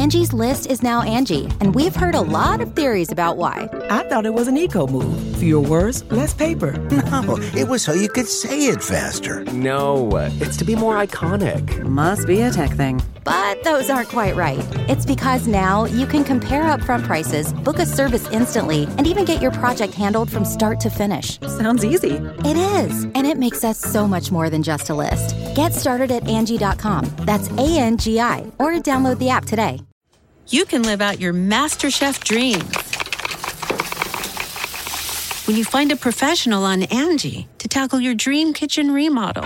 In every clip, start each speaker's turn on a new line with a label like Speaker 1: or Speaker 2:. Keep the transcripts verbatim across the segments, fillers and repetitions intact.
Speaker 1: Angie's List is now Angie, and we've heard a lot of theories about why.
Speaker 2: I thought it was an eco move. Fewer words, less paper.
Speaker 3: No, it was so you could say it faster.
Speaker 4: No, it's to be more iconic.
Speaker 5: Must be a tech thing.
Speaker 1: But those aren't quite right. It's because now you can compare upfront prices, book a service instantly, and even get your project handled from start to finish.
Speaker 5: Sounds easy.
Speaker 1: It is, and it makes us so much more than just a list. Get started at Angie dot com. That's A N G I, or download the app today.
Speaker 6: You can live out your MasterChef dreams when you find a professional on Angie to tackle your dream kitchen remodel.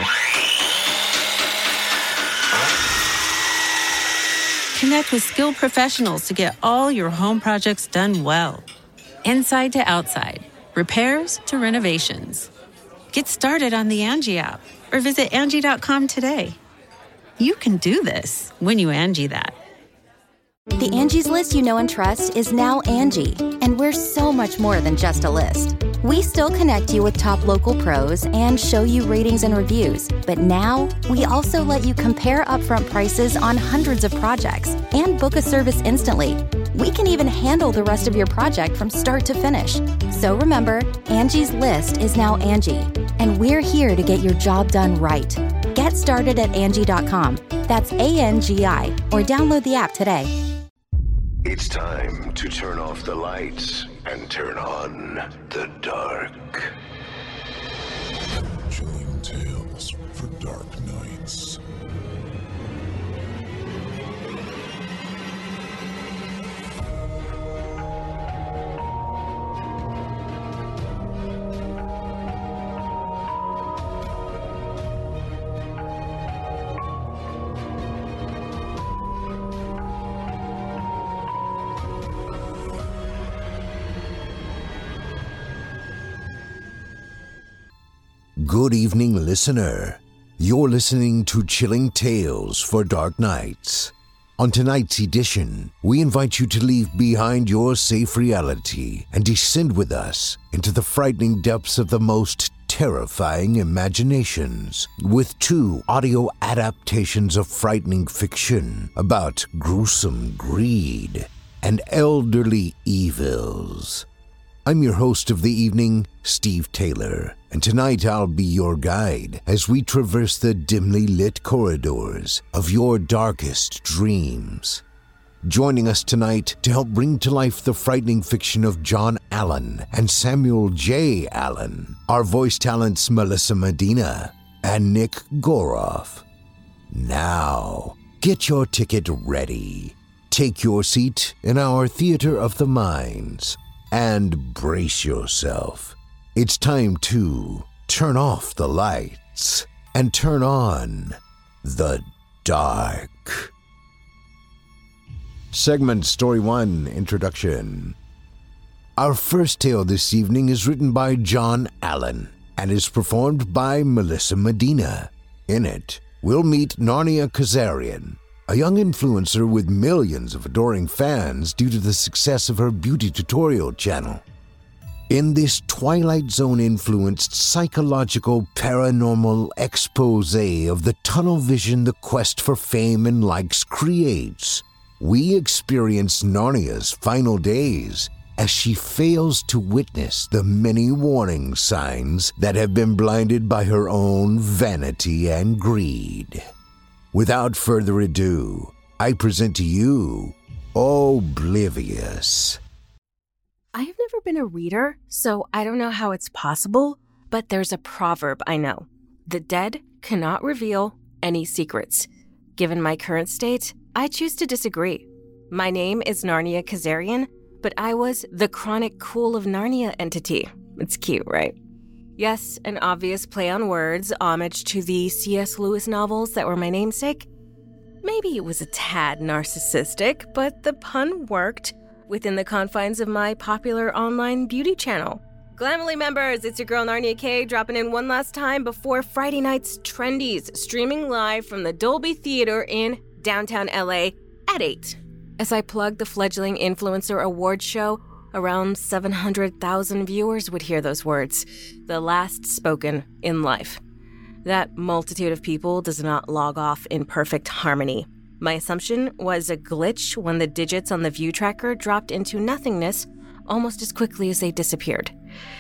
Speaker 6: Connect with skilled professionals to get all your home projects done well. Inside to outside, repairs to renovations. Get started on the Angie app or visit Angie dot com today. You can do this when you Angie that.
Speaker 1: The Angie's List you know and trust is now Angie, and we're so much more than just a list. We still connect you with top local pros and show you ratings and reviews, but now we also let you compare upfront prices on hundreds of projects and book a service instantly. We can even handle the rest of your project from start to finish. So remember, Angie's List is now Angie, and we're here to get your job done right. Get started at Angie dot com. That's A N G I, or download the app today.
Speaker 7: It's time to turn off the lights and turn on the dark.
Speaker 8: Chilling tales for dark nights.
Speaker 3: Good evening, listener. You're listening to Chilling Tales for Dark Nights. On tonight's edition, we invite you to leave behind your safe reality and descend with us into the frightening depths of the most terrifying imaginations with two audio adaptations of frightening fiction about gruesome greed and elderly evils. I'm your host of the evening, Steve Taylor, and tonight I'll be your guide as we traverse the dimly lit corridors of your darkest dreams. Joining us tonight to help bring to life the frightening fiction of John Allen and Samuel J. Allen are voice talents Melissa Medina and Nick Goroff. Now, get your ticket ready. Take your seat in our theater of the minds. And brace yourself. It's time to turn off the lights and turn on the dark. Segment Story one, Introduction. Our first tale this evening is written by John Allen and is performed by Melissa Medina. In it, we'll meet Narnia Kazarian, a young influencer with millions of adoring fans due to the success of her beauty tutorial channel. In this Twilight Zone-influenced psychological paranormal expose of the tunnel vision the quest for fame and likes creates, we experience Narnia's final days as she fails to witness the many warning signs that have been blinded by her own vanity and greed. Without further ado, I present to you Oblivious.
Speaker 9: I have never been a reader, so I don't know how it's possible, but there's a proverb I know. The dead cannot reveal any secrets. Given my current state, I choose to disagree. My name is Narnia Kazarian, but I was the chronic cool of Narnia entity. It's cute, right? Yes, an obvious play on words, homage to the C S Lewis novels that were my namesake. Maybe it was a tad narcissistic, but the pun worked within the confines of my popular online beauty channel. Glamily members, it's your girl Narnia K dropping in one last time before Friday night's Trendies, streaming live from the Dolby Theater in downtown L A at eight. As I plug the fledgling influencer award show, around seven hundred thousand viewers would hear those words, the last spoken in life. That multitude of people does not log off in perfect harmony. My assumption was a glitch when the digits on the view tracker dropped into nothingness almost as quickly as they disappeared.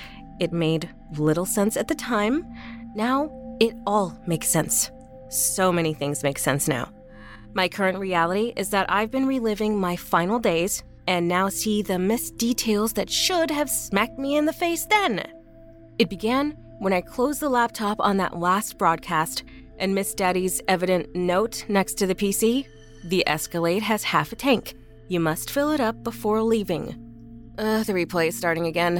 Speaker 9: It made little sense at the time. Now, it all makes sense. So many things make sense now. My current reality is that I've been reliving my final days and now see the missed details that should have smacked me in the face then. It began when I closed the laptop on that last broadcast and missed Daddy's evident note next to the P C. The Escalade has half a tank. You must fill it up before leaving. Uh, the replay is starting again.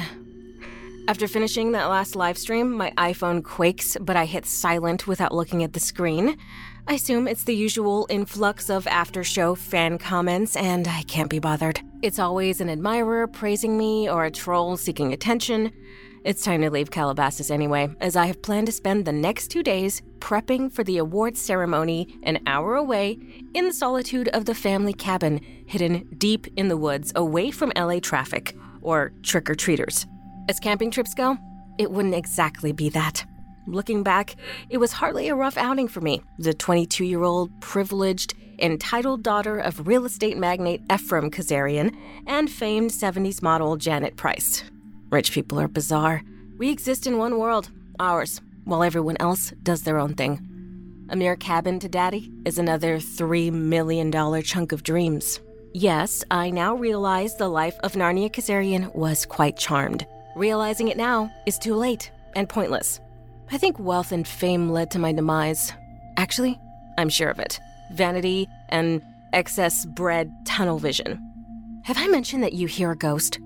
Speaker 9: After finishing that last live stream, my iPhone quakes, but I hit silent without looking at the screen. I assume it's the usual influx of after-show fan comments, and I can't be bothered. It's always an admirer praising me or a troll seeking attention. It's time to leave Calabasas anyway, as I have planned to spend the next two days prepping for the awards ceremony an hour away in the solitude of the family cabin, hidden deep in the woods away from L A traffic or trick-or-treaters. As camping trips go, it wouldn't exactly be that. Looking back, it was hardly a rough outing for me, the twenty-two-year-old, privileged, entitled daughter of real estate magnate Ephraim Kazarian and famed seventies model Janet Price. Rich people are bizarre. We exist in one world, ours, while everyone else does their own thing. A mere cabin to Daddy is another three million dollars chunk of dreams. Yes, I now realize the life of Narnia Kazarian was quite charmed. Realizing it now is too late and pointless. I think wealth and fame led to my demise. Actually, I'm sure of it. Vanity and excess-bred tunnel vision. Have I mentioned that you hear a ghost?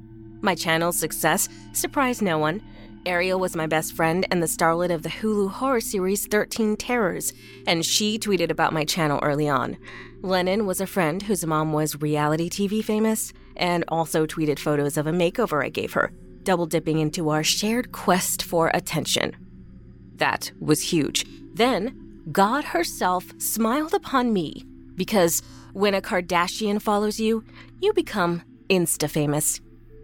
Speaker 9: My channel's success surprised no one. Ariel was my best friend and the starlet of the Hulu horror series thirteen Terrors, and she tweeted about my channel early on. Lennon was a friend whose mom was reality T V famous and also tweeted photos of a makeover I gave her, double-dipping into our shared quest for attention. That was huge. Then, God herself smiled upon me, because when a Kardashian follows you, you become insta-famous.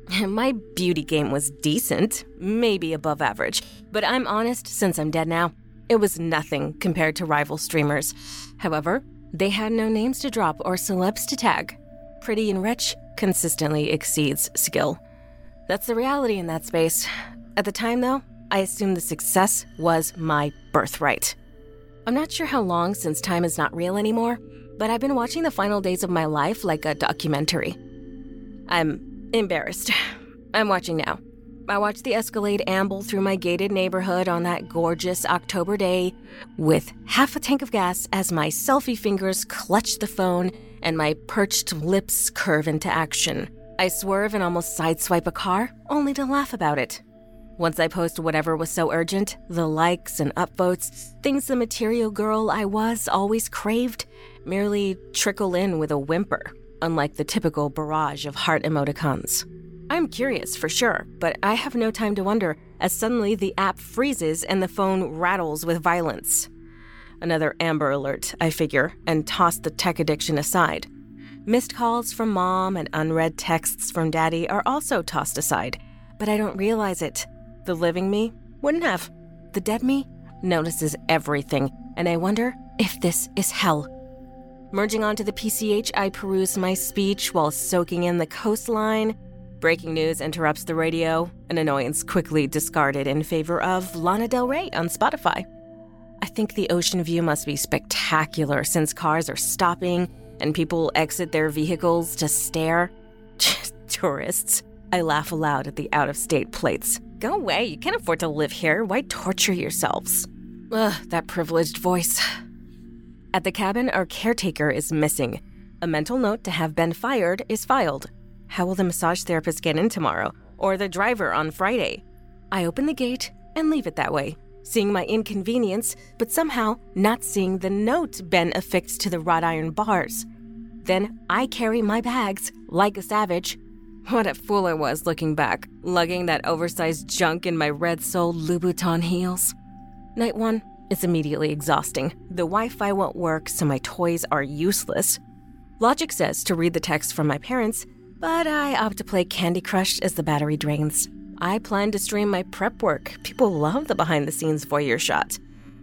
Speaker 9: My beauty game was decent, maybe above average, but I'm honest, since I'm dead now, it was nothing compared to rival streamers. However, they had no names to drop or celebs to tag. Pretty and rich consistently exceeds skill. That's the reality in that space. At the time, though, I assumed the success was my birthright. I'm not sure how long since time is not real anymore, but I've been watching the final days of my life like a documentary. I'm embarrassed. I'm watching now. I watched the Escalade amble through my gated neighborhood on that gorgeous October day with half a tank of gas as my selfie fingers clutch the phone and my perched lips curve into action. I swerve and almost sideswipe a car, only to laugh about it. Once I post whatever was so urgent, the likes and upvotes, things the material girl I was always craved, merely trickle in with a whimper, unlike the typical barrage of heart emoticons. I'm curious for sure, but I have no time to wonder as suddenly the app freezes and the phone rattles with violence. Another Amber Alert, I figure, and toss the tech addiction aside. Missed calls from Mom and unread texts from Daddy are also tossed aside, but I don't realize it. The living me wouldn't have. The dead me notices everything, and I wonder if this is hell. Merging onto the P C H, I peruse my speech while soaking in the coastline. Breaking news interrupts the radio, an annoyance quickly discarded in favor of Lana Del Rey on Spotify. I think the ocean view must be spectacular since cars are stopping and people exit their vehicles to stare. Tourists. I laugh aloud at the out-of-state plates. Go away, you can't afford to live here. Why torture yourselves? Ugh, that privileged voice. At the cabin, our caretaker is missing. A mental note to have been fired is filed. How will the massage therapist get in tomorrow? Or the driver on Friday? I open the gate and leave it that way, seeing my inconvenience, but somehow not seeing the note been affixed to the wrought iron bars. Then I carry my bags like a savage. What a fool I was looking back, lugging that oversized junk in my red-soled Louboutin heels. Night one is immediately exhausting. The Wi-Fi won't work, so my toys are useless. Logic says to read the text from my parents, but I opt to play Candy Crush as the battery drains. I plan to stream my prep work. People love the behind-the-scenes voyeur shot.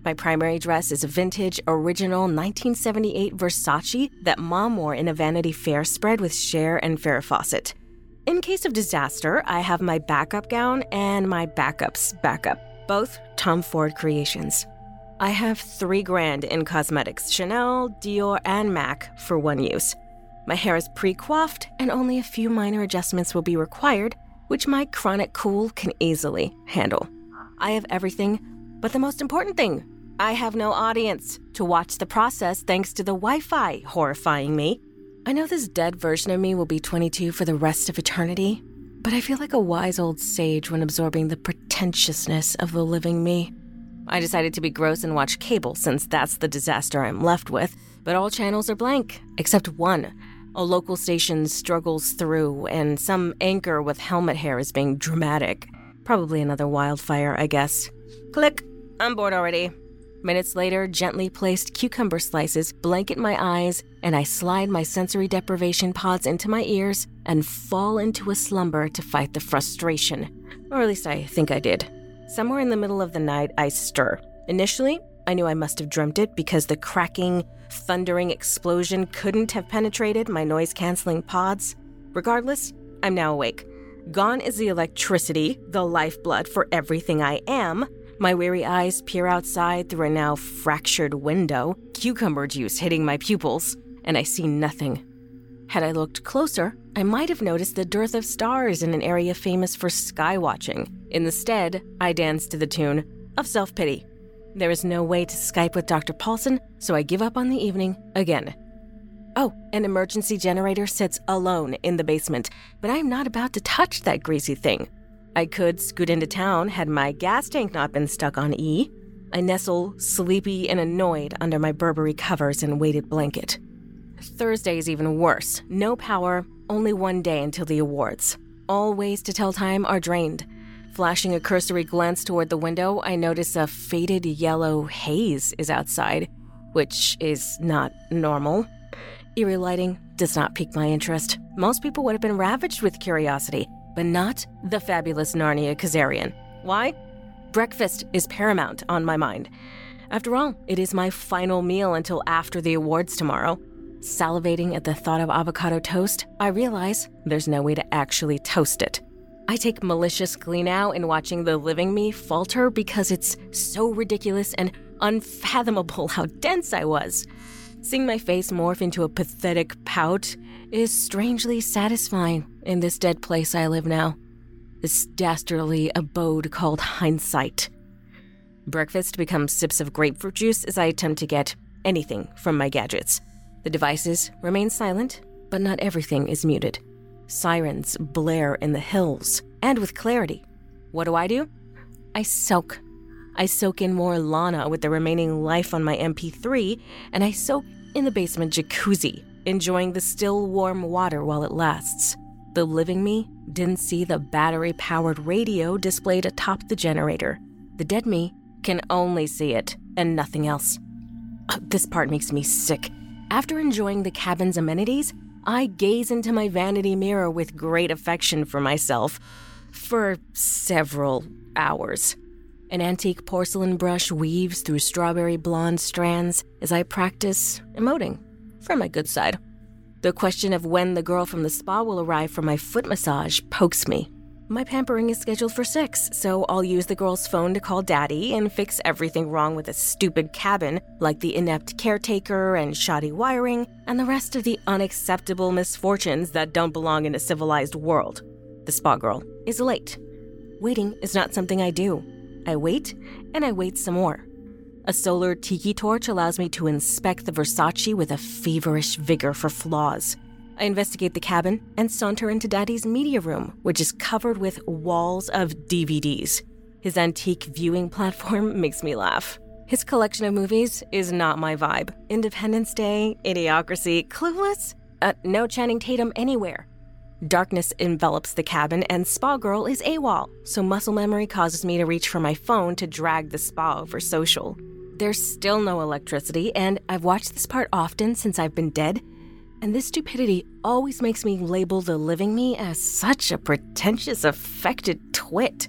Speaker 9: My primary dress is a vintage, original nineteen seventy-eight Versace that Mom wore in a Vanity Fair spread with Cher and Farrah Fawcett. In case of disaster, I have my backup gown and my backup's backup, both Tom Ford creations. I have three grand in cosmetics, Chanel, Dior, and MAC for one use. My hair is pre-coiffed and only a few minor adjustments will be required, which my chronic cool can easily handle. I have everything, but the most important thing, I have no audience to watch the process thanks to the Wi-Fi horrifying me. I know this dead version of me will be twenty-two for the rest of eternity, but I feel like a wise old sage when absorbing the pretentiousness of the living me. I decided to be gross and watch cable since that's the disaster I'm left with, but all channels are blank, except one. A local station struggles through, and some anchor with helmet hair is being dramatic. Probably another wildfire, I guess. Click. I'm bored already. Minutes later, gently placed cucumber slices blanket my eyes, and I slide my sensory deprivation pods into my ears and fall into a slumber to fight the frustration. Or at least I think I did. Somewhere in the middle of the night, I stir. Initially, I knew I must have dreamt it because the cracking, thundering explosion couldn't have penetrated my noise-canceling pods. Regardless, I'm now awake. Gone is the electricity, the lifeblood for everything I am. My weary eyes peer outside through a now fractured window, cucumber juice hitting my pupils, and I see nothing. Had I looked closer, I might have noticed the dearth of stars in an area famous for sky watching. Instead, I dance to the tune of Self-Pity. There is no way to Skype with Doctor Paulson, so I give up on the evening again. Oh, an emergency generator sits alone in the basement, but I am not about to touch that greasy thing. I could scoot into town had my gas tank not been stuck on E. I nestle, sleepy and annoyed, under my Burberry covers and weighted blanket. Thursday is even worse. No power, only one day until the awards. All ways to tell time are drained. Flashing a cursory glance toward the window, I notice a faded yellow haze is outside, which is not normal. Eerie lighting does not pique my interest. Most people would have been ravaged with curiosity, but not the fabulous Narnia Kazarian. Why? Breakfast is paramount on my mind. After all, it is my final meal until after the awards tomorrow. Salivating at the thought of avocado toast, I realize there's no way to actually toast it. I take malicious glee now in watching the living me falter because it's so ridiculous and unfathomable how dense I was. Seeing my face morph into a pathetic pout is strangely satisfying in this dead place I live now. This dastardly abode called hindsight. Breakfast becomes sips of grapefruit juice as I attempt to get anything from my gadgets. The devices remain silent, but not everything is muted. Sirens blare in the hills, and with clarity. What do I do? I soak. I soak in more Lana with the remaining life on my M P three, and I soak in the basement jacuzzi, enjoying the still warm water while it lasts. The living me didn't see the battery-powered radio displayed atop the generator. The dead me can only see it, and nothing else. This part makes me sick. After enjoying the cabin's amenities, I gaze into my vanity mirror with great affection for myself for several hours. An antique porcelain brush weaves through strawberry blonde strands as I practice emoting from my good side. The question of when the girl from the spa will arrive for my foot massage pokes me. My pampering is scheduled for six, so I'll use the girl's phone to call Daddy and fix everything wrong with a stupid cabin, like the inept caretaker and shoddy wiring, and the rest of the unacceptable misfortunes that don't belong in a civilized world. The spa girl is late. Waiting is not something I do. I wait, and I wait some more. A solar tiki torch allows me to inspect the Versace with a feverish vigor for flaws. I investigate the cabin and saunter into Daddy's media room, which is covered with walls of D V Ds. His antique viewing platform makes me laugh. His collection of movies is not my vibe. Independence Day, Idiocracy, Clueless? Uh, no Channing Tatum anywhere. Darkness envelops the cabin, and Spa Girl is AWOL, so muscle memory causes me to reach for my phone to drag the spa over social. There's still no electricity, and I've watched this part often since I've been dead, and this stupidity always makes me label the living me as such a pretentious, affected twit.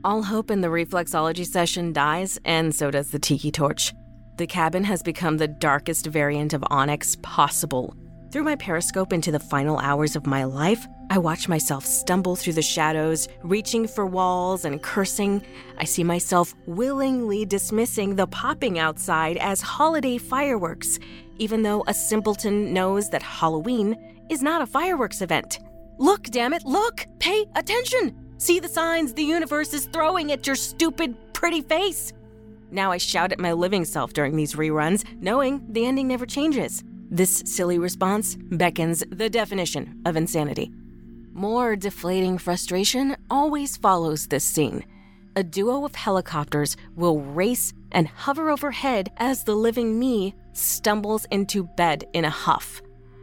Speaker 9: All hope in the reflexology session dies, and so does the tiki torch. The cabin has become the darkest variant of Onyx possible. Through my periscope into the final hours of my life, I watch myself stumble through the shadows, reaching for walls and cursing. I see myself willingly dismissing the popping outside as holiday fireworks, even though a simpleton knows that Halloween is not a fireworks event. Look, damn it, look! Pay attention! See the signs the universe is throwing at your stupid, pretty face! Now I shout at my living self during these reruns, knowing the ending never changes. This silly response beckons the definition of insanity. More deflating frustration always follows this scene. A duo of helicopters will race and hover overhead as the living me stumbles into bed in a huff.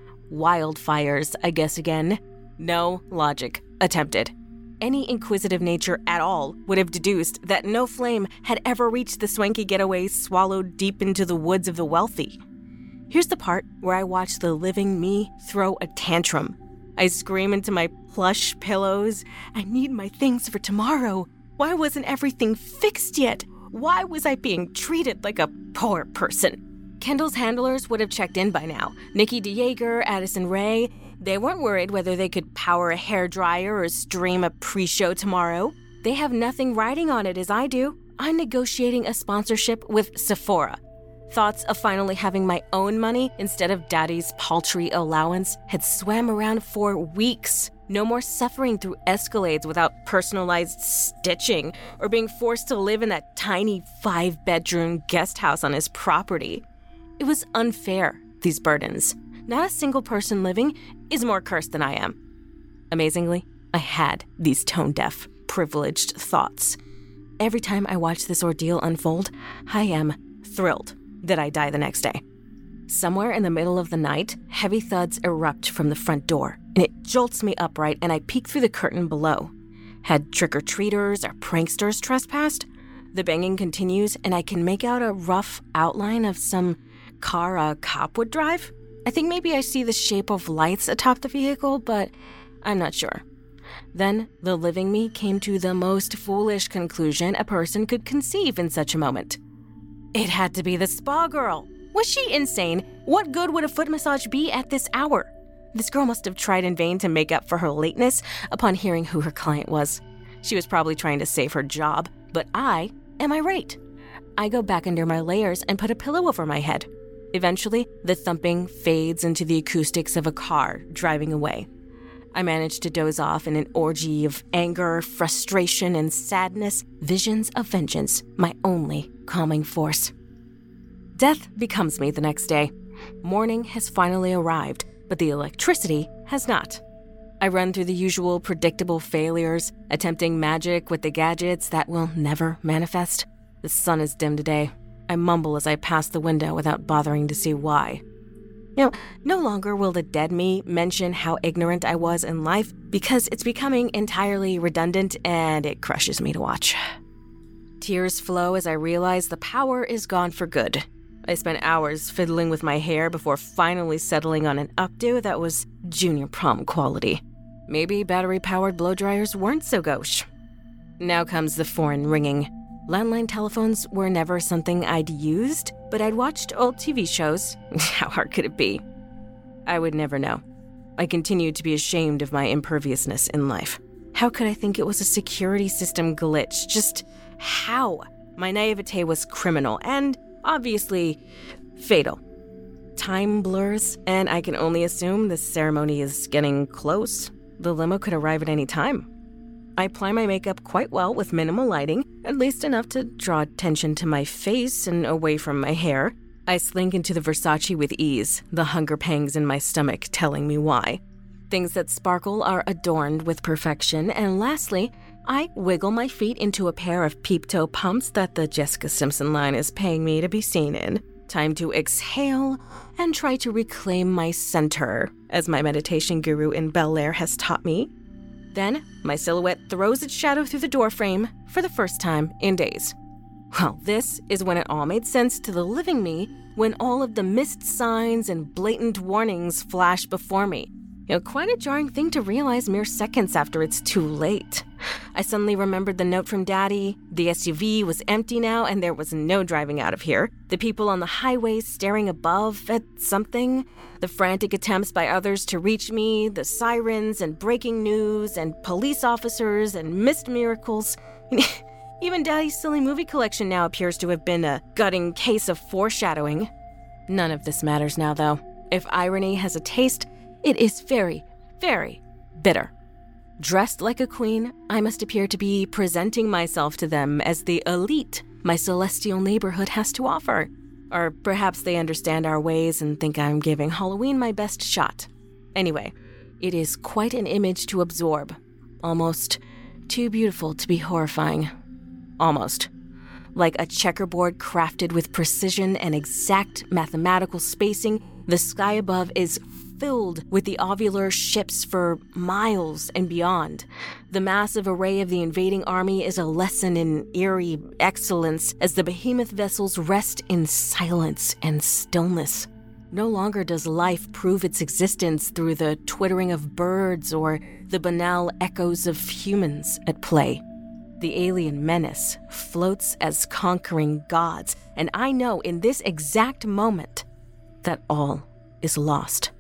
Speaker 9: Wildfires, I guess again. No logic attempted. Any inquisitive nature at all would have deduced that no flame had ever reached the swanky getaway swallowed deep into the woods of the wealthy. Here's the part where I watch the living me throw a tantrum. I scream into my plush pillows, I need my things for tomorrow. Why wasn't everything fixed yet? Why was I being treated like a poor person? Kendall's handlers would have checked in by now. Nikki DeJager, Addison Rae, they weren't worried whether they could power a hairdryer or stream a pre-show tomorrow. They have nothing riding on it as I do. I'm negotiating a sponsorship with Sephora. Thoughts of finally having my own money instead of Daddy's paltry allowance had swam around for weeks. No more suffering through Escalades without personalized stitching or being forced to live in that tiny five-bedroom guest house on his property. It was unfair, these burdens. Not a single person living is more cursed than I am. Amazingly, I had these tone-deaf, privileged thoughts. Every time I watch this ordeal unfold, I am thrilled that I die the next day. Somewhere in the middle of the night, heavy thuds erupt from the front door, and it jolts me upright, and I peek through the curtain below. Had trick-or-treaters or pranksters trespassed? The banging continues, and I can make out a rough outline of some car a cop would drive. I think maybe I see the shape of lights atop the vehicle, but I'm not sure. Then the living me came to the most foolish conclusion a person could conceive in such a moment. It had to be the spa girl. Was she insane? What good would a foot massage be at this hour? This girl must have tried in vain to make up for her lateness upon hearing who her client was. She was probably trying to save her job, but I am irate. I go back under my layers and put a pillow over my head. Eventually, the thumping fades into the acoustics of a car driving away. I manage to doze off in an orgy of anger, frustration, and sadness, visions of vengeance, my only calming force. Death becomes me the next day. Morning has finally arrived, but the electricity has not. I run through the usual predictable failures, attempting magic with the gadgets that will never manifest. The sun is dim today. I mumble as I pass the window without bothering to see why. You know, no longer will the dead me mention how ignorant I was in life because it's becoming entirely redundant and it crushes me to watch. Tears flow as I realize the power is gone for good. I spent hours fiddling with my hair before finally settling on an updo that was junior prom quality. Maybe battery-powered blow dryers weren't so gauche. Now comes the foreign ringing. Landline telephones were never something I'd used, but I'd watched old T V shows. How hard could it be? I would never know. I continued to be ashamed of my imperviousness in life. How could I think it was a security system glitch? Just how? My naivete was criminal and, obviously, fatal. Time blurs, and I can only assume the ceremony is getting close. The limo could arrive at any time. I apply my makeup quite well with minimal lighting, at least enough to draw attention to my face and away from my hair. I slink into the Versace with ease, the hunger pangs in my stomach telling me why. Things that sparkle are adorned with perfection, and lastly, I wiggle my feet into a pair of peep-toe pumps that the Jessica Simpson line is paying me to be seen in. Time to exhale and try to reclaim my center, as my meditation guru in Bel Air has taught me. Then, my silhouette throws its shadow through the doorframe for the first time in days. Well, this is when it all made sense to the living me, when all of the missed signs and blatant warnings flashed before me. You know, quite a jarring thing to realize mere seconds after it's too late. I suddenly remembered the note from Daddy. The S U V was empty now, and there was no driving out of here. The people on the highway staring above at something. The frantic attempts by others to reach me. The sirens and breaking news and police officers and missed miracles. Even Daddy's silly movie collection now appears to have been a gutting case of foreshadowing. None of this matters now, though. If irony has a taste, it is very, very bitter. Dressed like a queen, I must appear to be presenting myself to them as the elite my celestial neighborhood has to offer. Or perhaps they understand our ways and think I'm giving Halloween my best shot. Anyway, it is quite an image to absorb. Almost too beautiful to be horrifying. Almost. Like a checkerboard crafted with precision and exact mathematical spacing, the sky above is filled with the ovular ships for miles and beyond. The massive array of the invading army is a lesson in eerie excellence as the behemoth vessels rest in silence and stillness. No longer does life prove its existence through the twittering of birds or the banal echoes of humans at play. The alien menace floats as conquering gods, and I know in this exact moment that all is lost.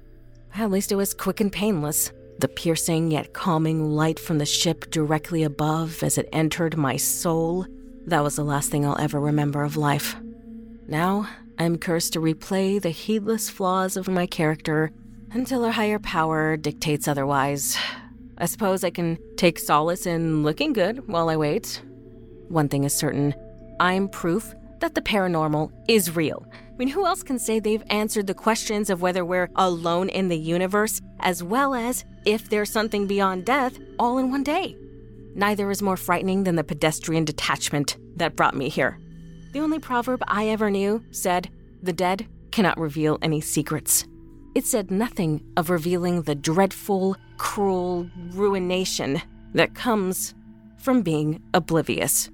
Speaker 9: At least it was quick and painless. The piercing yet calming light from the ship directly above as it entered my soul. That was the last thing I'll ever remember of life. Now, I'm cursed to replay the heedless flaws of my character until a higher power dictates otherwise. I suppose I can take solace in looking good while I wait. One thing is certain. I'm proof that the paranormal is real. I mean, who else can say they've answered the questions of whether we're alone in the universe, as well as if there's something beyond death, all in one day? Neither is more frightening than the pedestrian detachment that brought me here. The only proverb I ever knew said, "The dead cannot reveal any secrets." It said nothing of revealing the dreadful, cruel ruination that comes from being oblivious.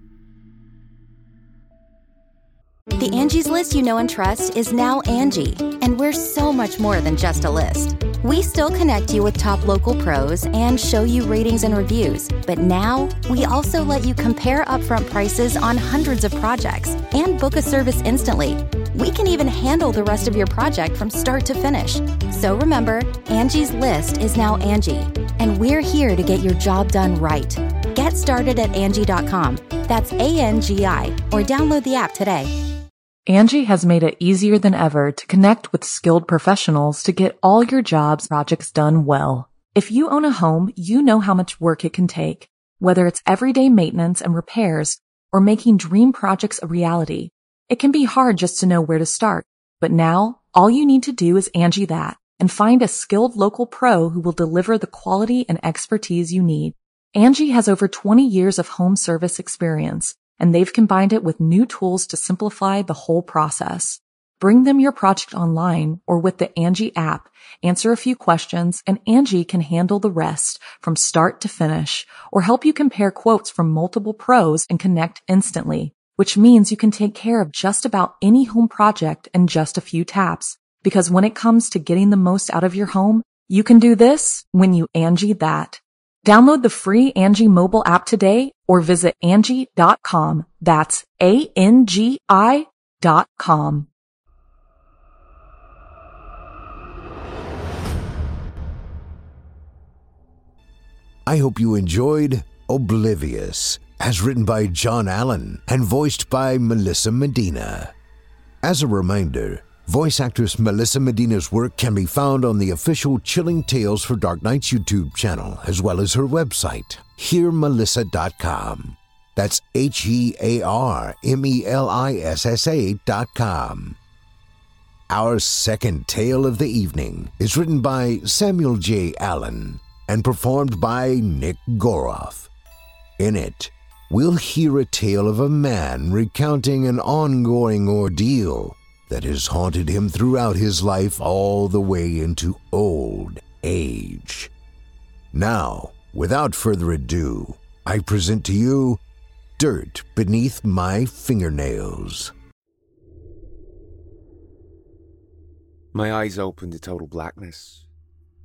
Speaker 1: The Angie's List you know and trust is now Angie, and we're so much more than just a list. We still connect you with top local pros and show you ratings and reviews, but now we also let you compare upfront prices on hundreds of projects and book a service instantly. We can even handle the rest of your project from start to finish. So remember, Angie's List is now Angie, and we're here to get your job done right. Get started at Angie dot com. That's A N G I, or download the app today.
Speaker 5: Angie has made it easier than ever to connect with skilled professionals to get all your jobs projects done well. If you own a home, you know how much work it can take, whether it's everyday maintenance and repairs or making dream projects a reality. It can be hard just to know where to start, but now all you need to do is Angie that and find a skilled local pro who will deliver the quality and expertise you need. Angie has over twenty years of home service experience, and they've combined it with new tools to simplify the whole process. Bring them your project online or with the Angie app, answer a few questions, and Angie can handle the rest from start to finish, or help you compare quotes from multiple pros and connect instantly, which means you can take care of just about any home project in just a few taps. Because when it comes to getting the most out of your home, you can do this when you Angie that. Download the free Angie mobile app today or visit Angie dot com. That's A N G I dot com.
Speaker 3: I hope you enjoyed Oblivious, as written by John Allen and voiced by Melissa Medina. As a reminder, voice actress Melissa Medina's work can be found on the official Chilling Tales for Dark Nights YouTube channel, as well as her website, hear melissa dot com. That's H E A R M E L I S S A dot com. Our second tale of the evening is written by Samuel J. Allen and performed by Nick Goroff. In it, we'll hear a tale of a man recounting an ongoing ordeal that has haunted him throughout his life all the way into old age. Now, without further ado, I present to you Dirt Beneath My Fingernails.
Speaker 4: My eyes opened to total blackness.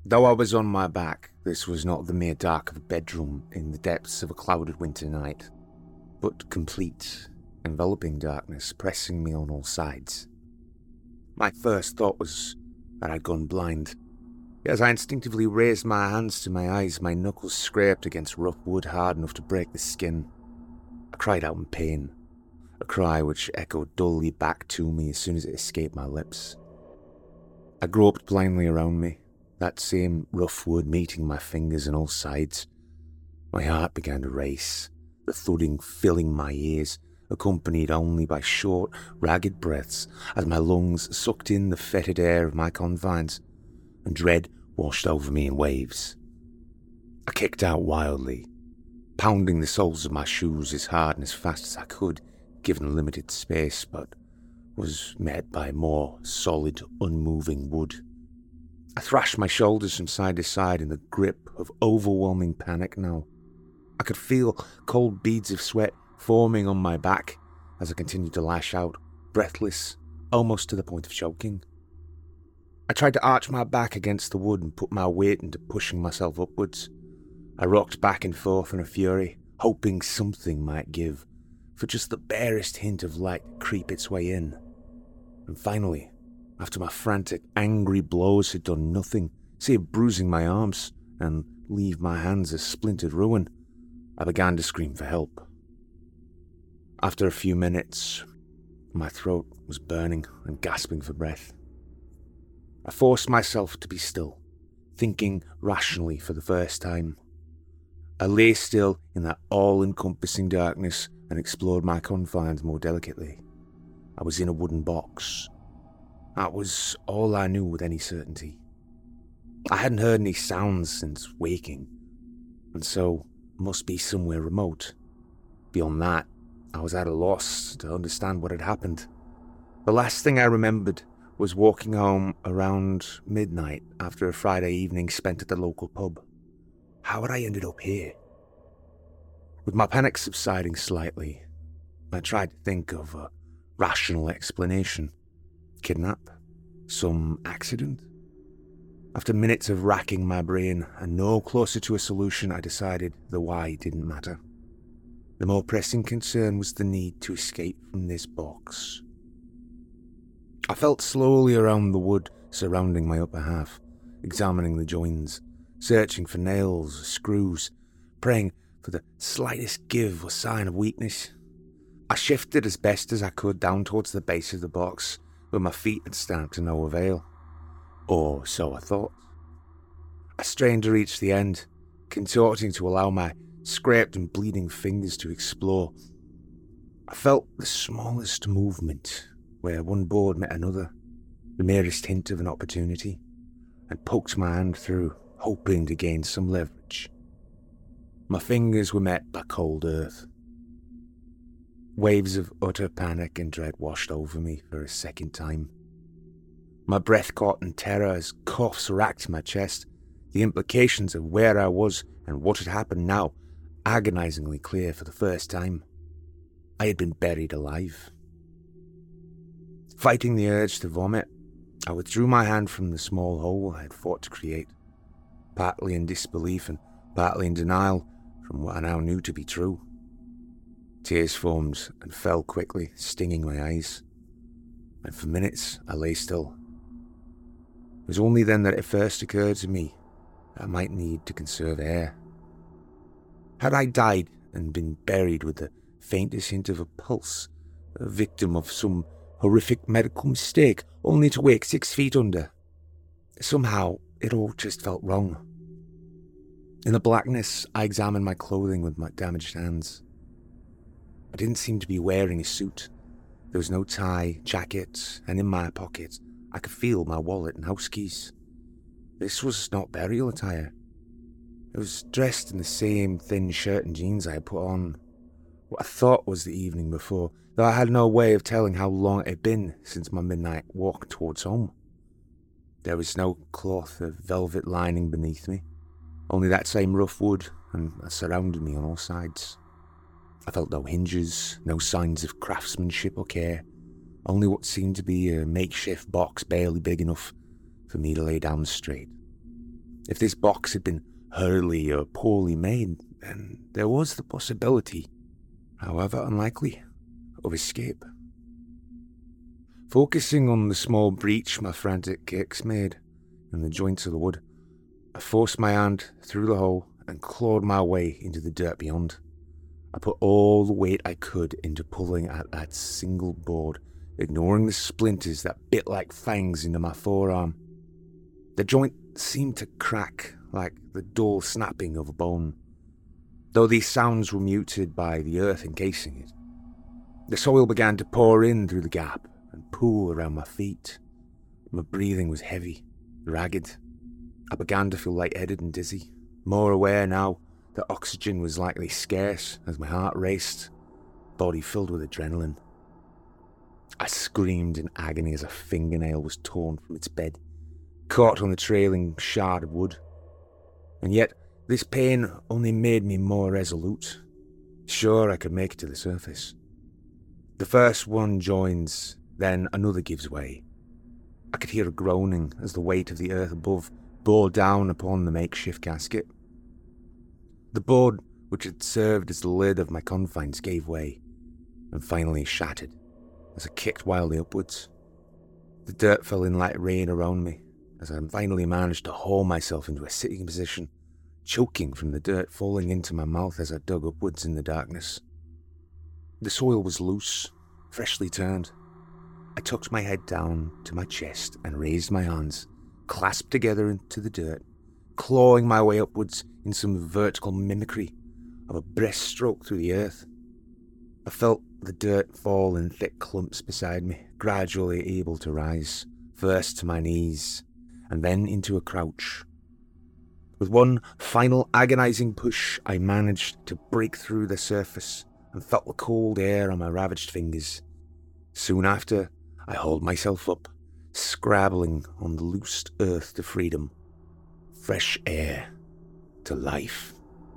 Speaker 10: Though I was on my back, this was not the mere dark of a bedroom in the depths of a clouded winter night, but complete, enveloping darkness pressing me on all sides. My first thought was that I'd gone blind. As I instinctively raised my hands to my eyes, my knuckles scraped against rough wood hard enough to break the skin. I cried out in pain, a cry which echoed dully back to me as soon as it escaped my lips. I groped blindly around me, that same rough wood meeting my fingers on all sides. My heart began to race, the thudding filling my ears, accompanied only by short, ragged breaths as my lungs sucked in the fetid air of my confines, and dread washed over me in waves. I kicked out wildly, pounding the soles of my shoes as hard and as fast as I could, given limited space, but was met by more solid, unmoving wood. I thrashed my shoulders from side to side in the grip of overwhelming panic now. I could feel cold beads of sweat forming on my back as I continued to lash out, breathless, almost to the point of choking. I tried to arch my back against the wood and put my weight into pushing myself upwards. I rocked back and forth in a fury, hoping something might give, for just the barest hint of light to creep its way in. And finally, after my frantic, angry blows had done nothing, save bruising my arms and leave my hands a splintered ruin, I began to scream for help. After a few minutes, my throat was burning and gasping for breath. I forced myself to be still, thinking rationally for the first time. I lay still in that all-encompassing darkness and explored my confines more delicately. I was in a wooden box. That was all I knew with any certainty. I hadn't heard any sounds since waking, and so must be somewhere remote. Beyond that, I was at a loss to understand what had happened. The last thing I remembered was walking home around midnight after a Friday evening spent at the local pub. How had I ended up here? With my panic subsiding slightly, I tried to think of a rational explanation. Kidnap? Some accident? After minutes of racking my brain and no closer to a solution, I decided the why didn't matter. The more pressing concern was the need to escape from this box. I felt slowly around the wood surrounding my upper half, examining the joins, searching for nails or screws, praying for the slightest give or sign of weakness. I shifted as best as I could down towards the base of the box, where my feet had stamped to no avail. Or so I thought. I strained to reach the end, contorting to allow my scraped and bleeding fingers to explore. I felt the smallest movement, where one board met another, the merest hint of an opportunity, and poked my hand through, hoping to gain some leverage. My fingers were met by cold earth. Waves of utter panic and dread washed over me for a second time. My breath caught in terror as coughs racked my chest, the implications of where I was and what had happened now agonizingly clear for the first time. I had been buried alive. Fighting the urge to vomit, I withdrew my hand from the small hole I had fought to create, partly in disbelief and partly in denial from what I now knew to be true. Tears formed and fell quickly, stinging my eyes, and for minutes I lay still. It was only then that it first occurred to me that I might need to conserve air. Had I died and been buried with the faintest hint of a pulse, a victim of some horrific medical mistake, only to wake six feet under? Somehow, it all just felt wrong. In the blackness, I examined my clothing with my damaged hands. I didn't seem to be wearing a suit. There was no tie, jacket, and in my pocket, I could feel my wallet and house keys. This was not burial attire. I was dressed in the same thin shirt and jeans I had put on what I thought was the evening before, though I had no way of telling how long it had been since my midnight walk towards home. There was no cloth of velvet lining beneath me, only that same rough wood, and it surrounded me on all sides. I felt no hinges, no signs of craftsmanship or care, only what seemed to be a makeshift box barely big enough for me to lay down straight. If this box had been hurriedly or poorly made, then there was the possibility, however unlikely, of escape. Focusing on the small breach my frantic kicks made in the joints of the wood, I forced my hand through the hole and clawed my way into the dirt beyond. I put all the weight I could into pulling at that single board, ignoring the splinters that bit like fangs into my forearm. The joint seemed to crack like the dull snapping of a bone, though these sounds were muted by the earth encasing it. The soil began to pour in through the gap and pool around my feet. My breathing was heavy, ragged. I began to feel lightheaded and dizzy, more aware now that oxygen was likely scarce as my heart raced, body filled with adrenaline. I screamed in agony as a fingernail was torn from its bed, caught on the trailing shard of wood. And yet, this pain only made me more resolute, sure I could make it to the surface. The first one joins, then another gives way. I could hear a groaning as the weight of the earth above bore down upon the makeshift casket. The board, which had served as the lid of my confines, gave way, and finally shattered as I kicked wildly upwards. The dirt fell in like rain around me as I finally managed to haul myself into a sitting position, choking from the dirt falling into my mouth as I dug upwards in the darkness. The soil was loose, freshly turned. I tucked my head down to my chest and raised my hands, clasped together into the dirt, clawing my way upwards in some vertical mimicry of a breaststroke through the earth. I felt the dirt fall in thick clumps beside me, gradually able to rise, first to my knees, and then into a crouch. With one final agonizing push, I managed to break through the surface and felt the cold air on my ravaged fingers. Soon after, I hauled myself up, scrabbling on the loosed earth to freedom, fresh air to life.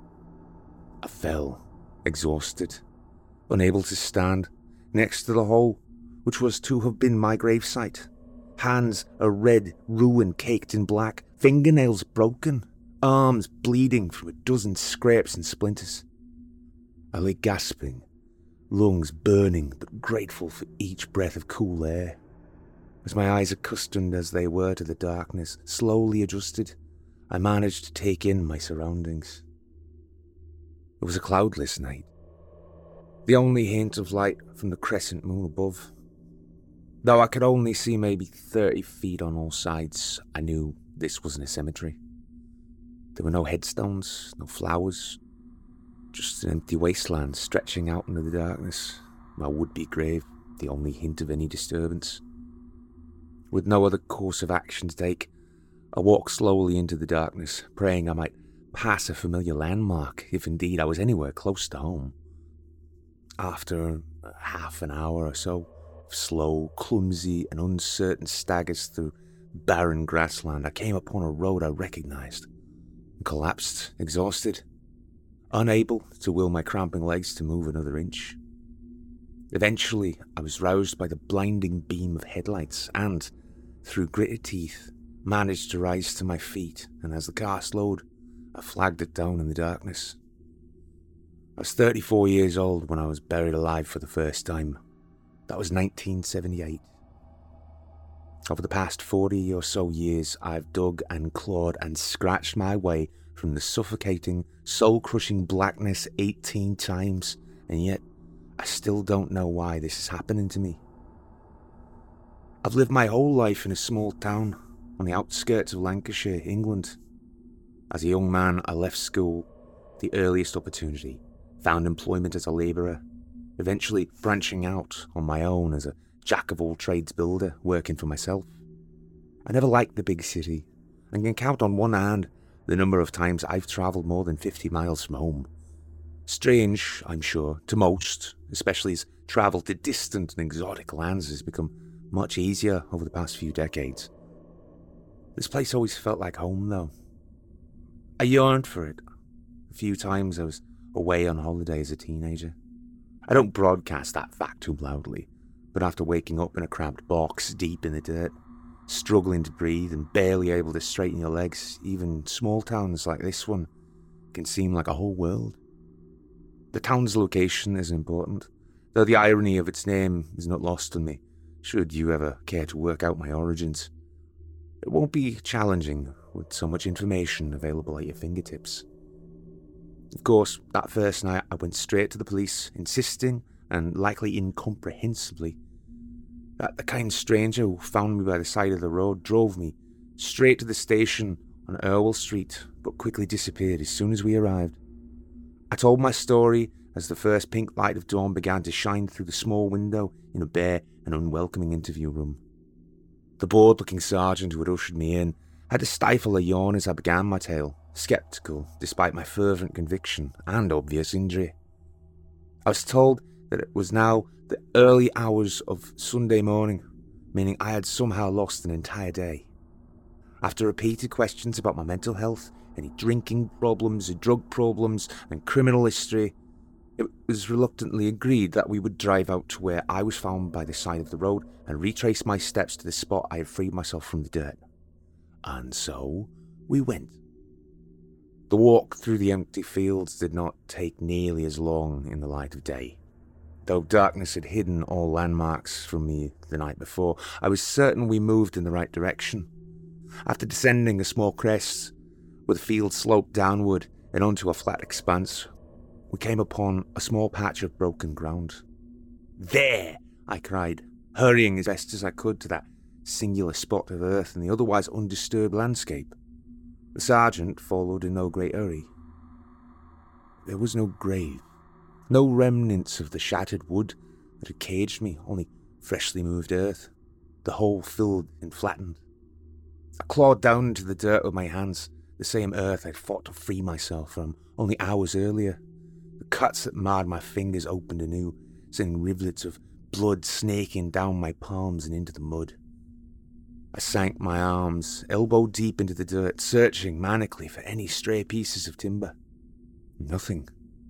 Speaker 10: I fell, exhausted, unable to stand, next to the hole, which was to have been my gravesite. Hands a red ruin caked in black, fingernails broken, arms bleeding from a dozen scrapes and splinters. I lay gasping, lungs burning but grateful for each breath of cool air. As my eyes, accustomed as they were to the darkness, slowly adjusted, I managed to take in my surroundings. It was a cloudless night. The only hint of light from the crescent moon above. Though I could only see maybe thirty feet on all sides, I knew this wasn't a cemetery. There were no headstones, no flowers, just an empty wasteland stretching out into the darkness, my would-be grave, the only hint of any disturbance. With no other course of action to take, I walked slowly into the darkness, praying I might pass a familiar landmark, if indeed I was anywhere close to home. After half an hour or so of slow, clumsy and uncertain staggers through barren grassland, I came upon a road I recognized, and collapsed, exhausted, unable to will my cramping legs to move another inch. Eventually, I was roused by the blinding beam of headlights and, through gritted teeth, managed to rise to my feet, and as the car slowed, I flagged it down in the darkness. I was thirty-four years old when I was buried alive for the first time. That was nineteen seventy-eight. Over the past forty or so years, I've dug and clawed and scratched my way from the suffocating, soul-crushing blackness eighteen times, and yet I still don't know why this is happening to me. I've lived my whole life in a small town on the outskirts of Lancashire, England. As a young man, I left school, the earliest opportunity, found employment as a labourer, eventually branching out on my own as a jack-of-all-trades builder, working for myself. I never liked the big city, and can count on one hand the number of times I've travelled more than fifty miles from home. Strange, I'm sure, to most, especially as travel to distant and exotic lands has become much easier over the past few decades. This place always felt like home, though. I yearned for it. A few times I was away on holiday as a teenager. I don't broadcast that fact too loudly, but after waking up in a cramped box deep in the dirt, struggling to breathe and barely able to straighten your legs. Even small towns like this one can seem like a whole world. The town's location is important, though the irony of its name is not lost on me, should you ever care to work out my origins. It won't be challenging with so much information available at your fingertips. Of course, that first night I went straight to the police, insisting, and likely incomprehensibly, that the kind stranger who found me by the side of the road drove me straight to the station on Irwell Street, but quickly disappeared as soon as we arrived. I told my story as the first pink light of dawn began to shine through the small window in a bare and unwelcoming interview room. The bored-looking sergeant who had ushered me in had to stifle a yawn as I began my tale, sceptical despite my fervent conviction and obvious injury. I was told that it was now the early hours of Sunday morning, meaning I had somehow lost an entire day. After repeated questions about my mental health, any drinking problems, drug problems, and criminal history, it was reluctantly agreed that we would drive out to where I was found by the side of the road and retrace my steps to the spot I had freed myself from the dirt. And so we went. The walk through the empty fields did not take nearly as long in the light of day. Though darkness had hidden all landmarks from me the night before, I was certain we moved in the right direction. After descending a small crest, where the field sloped downward and onto a flat expanse, we came upon a small patch of broken ground. "There!" I cried, hurrying as best as I could to that singular spot of earth in the otherwise undisturbed landscape. The sergeant followed in no great hurry. There was no grave, no remnants of the shattered wood that had caged me, only freshly moved earth, the hole filled and flattened. I clawed down into the dirt with my hands, the same earth I'd fought to free myself from only hours earlier. The cuts that marred my fingers opened anew, sending rivulets of blood snaking down my palms and into the mud. I sank my arms, elbow deep into the dirt, searching manically for any stray pieces of timber. Nothing.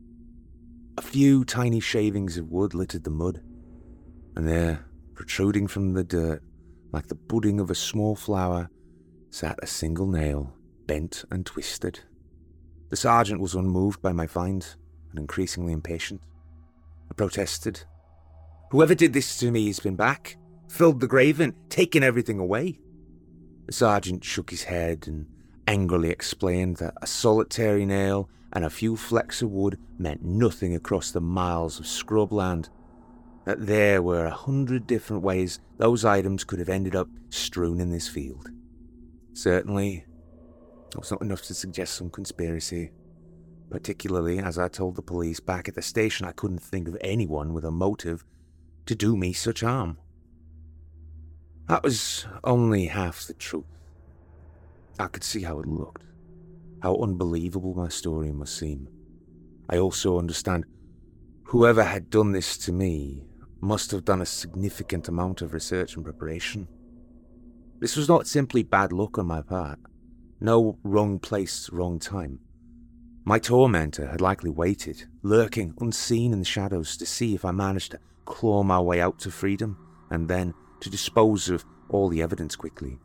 Speaker 10: A few tiny shavings of wood littered the mud, and there, protruding from the dirt, like the budding of a small flower, sat a single nail, bent and twisted. The sergeant was unmoved by my find, and increasingly impatient. I protested. "Whoever did this to me has been back, filled the grave in, taken everything away." The sergeant shook his head and angrily explained that a solitary nail and a few flecks of wood meant nothing across the miles of scrubland, that there were a hundred different ways those items could have ended up strewn in this field. Certainly, it was not enough to suggest some conspiracy, particularly as I told the police back at the station I couldn't think of anyone with a motive to do me such harm. That was only half the truth. I could see how it looked, how unbelievable my story must seem. I also understand whoever had done this to me must have done a significant amount of research and preparation. This was not simply bad luck on my part. No wrong place, wrong time. My tormentor had likely waited, lurking unseen in the shadows, to see if I managed to claw my way out to freedom, and then to dispose of all the evidence quickly.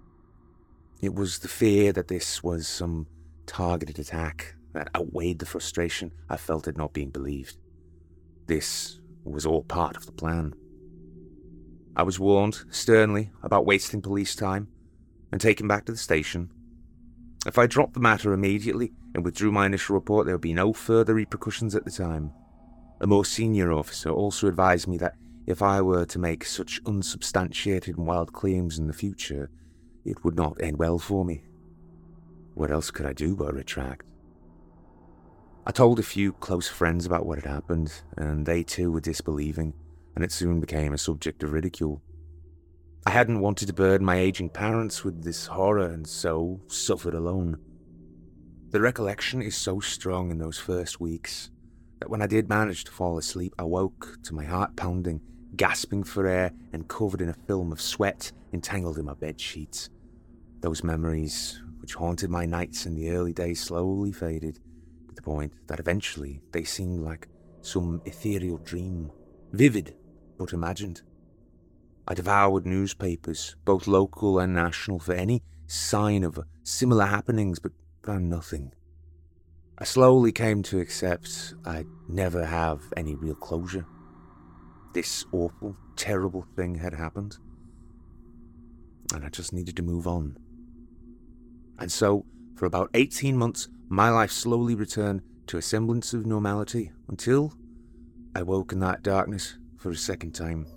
Speaker 10: It was the fear that this was some targeted attack that outweighed the frustration I felt at not being believed. This was all part of the plan. I was warned, sternly, about wasting police time, and taken back to the station. If I dropped the matter immediately and withdrew my initial report, there would be no further repercussions at the time. A more senior officer also advised me that if I were to make such unsubstantiated and wild claims in the future, it would not end well for me. What else could I do but retract? I told a few close friends about what had happened, and they too were disbelieving, and it soon became a subject of ridicule. I hadn't wanted to burden my aging parents with this horror, and so suffered alone. The recollection is so strong in those first weeks that when I did manage to fall asleep, I woke to my heart pounding, gasping for air, and covered in a film of sweat entangled in my bed sheets. Those memories, which haunted my nights in the early days, slowly faded, to the point that eventually they seemed like some ethereal dream, vivid but imagined. I devoured newspapers, both local and national, for any sign of similar happenings, but found nothing. I slowly came to accept I'd never have any real closure. This awful, terrible thing had happened, and I just needed to move on. And so, for about eighteen months, my life slowly returned to a semblance of normality, until I woke in that darkness for a second time.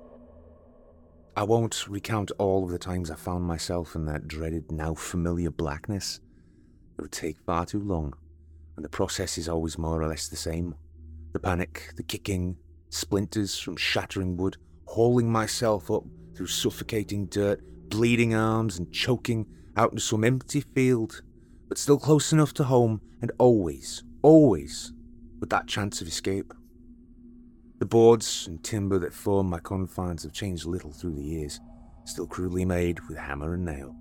Speaker 10: I won't recount all of the times I found myself in that dreaded, now familiar blackness. It would take far too long, and the process is always more or less the same. The panic, the kicking, splinters from shattering wood, hauling myself up through suffocating dirt, bleeding arms and choking out into some empty field, but still close enough to home, and always, always with that chance of escape. The boards and timber that form my confines have changed little through the years, still crudely made with hammer and nail.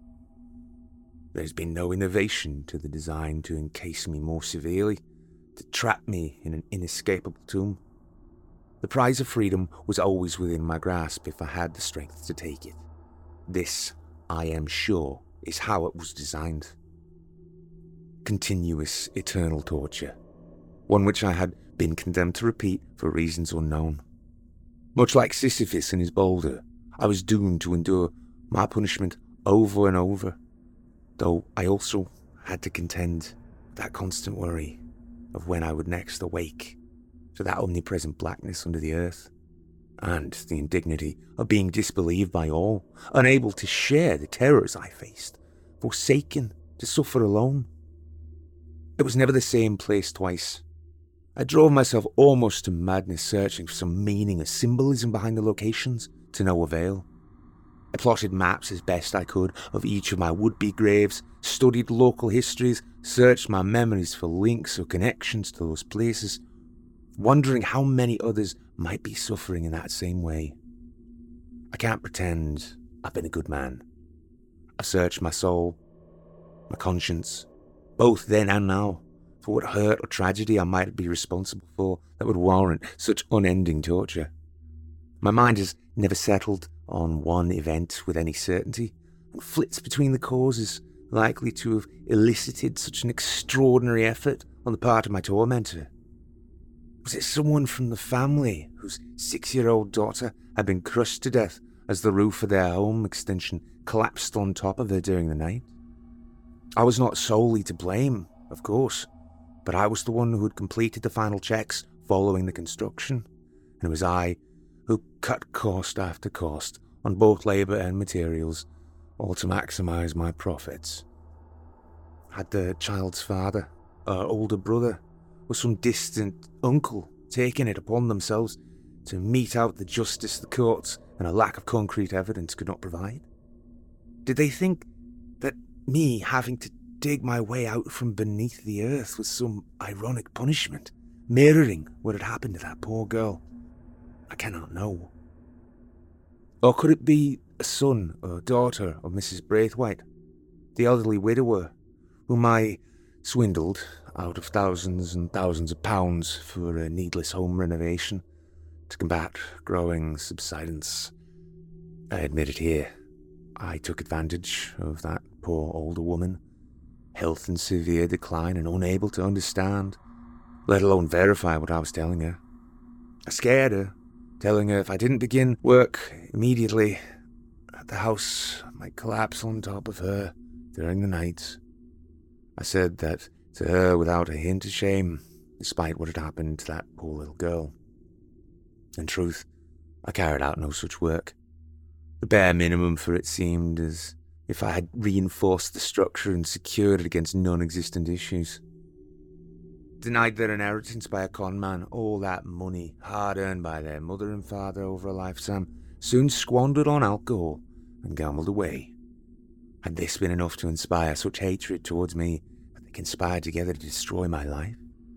Speaker 10: There's been no innovation to the design to encase me more severely, to trap me in an inescapable tomb. The prize of freedom was always within my grasp if I had the strength to take it. This, I am sure, is how it was designed. Continuous, eternal torture, one which I had been condemned to repeat for reasons unknown. Much like Sisyphus and his boulder, I was doomed to endure my punishment over and over, though I also had to contend with that constant worry of when I would next awake to that omnipresent blackness under the earth, and the indignity of being disbelieved by all, unable to share the terrors I faced, forsaken to suffer alone. It was never the same place twice. I drove myself almost to madness searching for some meaning or symbolism behind the locations, to no avail. I plotted maps as best I could of each of my would-be graves, studied local histories, searched my memories for links or connections to those places, wondering how many others might be suffering in that same way. I can't pretend I've been a good man. I've searched my soul, my conscience, both then and now, for what hurt or tragedy I might be responsible for that would warrant such unending torture. My mind has never settled on one event with any certainty, and flits between the causes likely to have elicited such an extraordinary effort on the part of my tormentor. Was it someone from the family whose six-year-old daughter had been crushed to death as the roof of their home extension collapsed on top of her during the night? I was not solely to blame, of course, but I was the one who had completed the final checks following the construction, and it was I who cut cost after cost on both labour and materials, all to maximise my profits. Had the child's father, or older brother, or some distant uncle taken it upon themselves to mete out the justice the courts and a lack of concrete evidence could not provide? Did they think that me having to dig my way out from beneath the earth was some ironic punishment, mirroring what had happened to that poor girl? I cannot know. Or could it be a son or daughter of Missus Braithwaite, the elderly widower, whom I swindled out of thousands and thousands of pounds for a needless home renovation to combat growing subsidence? I admit it here. I took advantage of that poor older woman, health in severe decline and unable to understand, let alone verify what I was telling her. I scared her, telling her if I didn't begin work immediately, the house might collapse on top of her during the night. I said that to her without a hint of shame, despite what had happened to that poor little girl. In truth, I carried out no such work. The bare minimum, for it seemed as if I had reinforced the structure and secured it against non-existent issues. Denied their inheritance by a con man, all that money, hard-earned by their mother and father over a lifetime, soon squandered on alcohol and gambled away. Had this been enough to inspire such hatred towards me that they conspired together to destroy my life?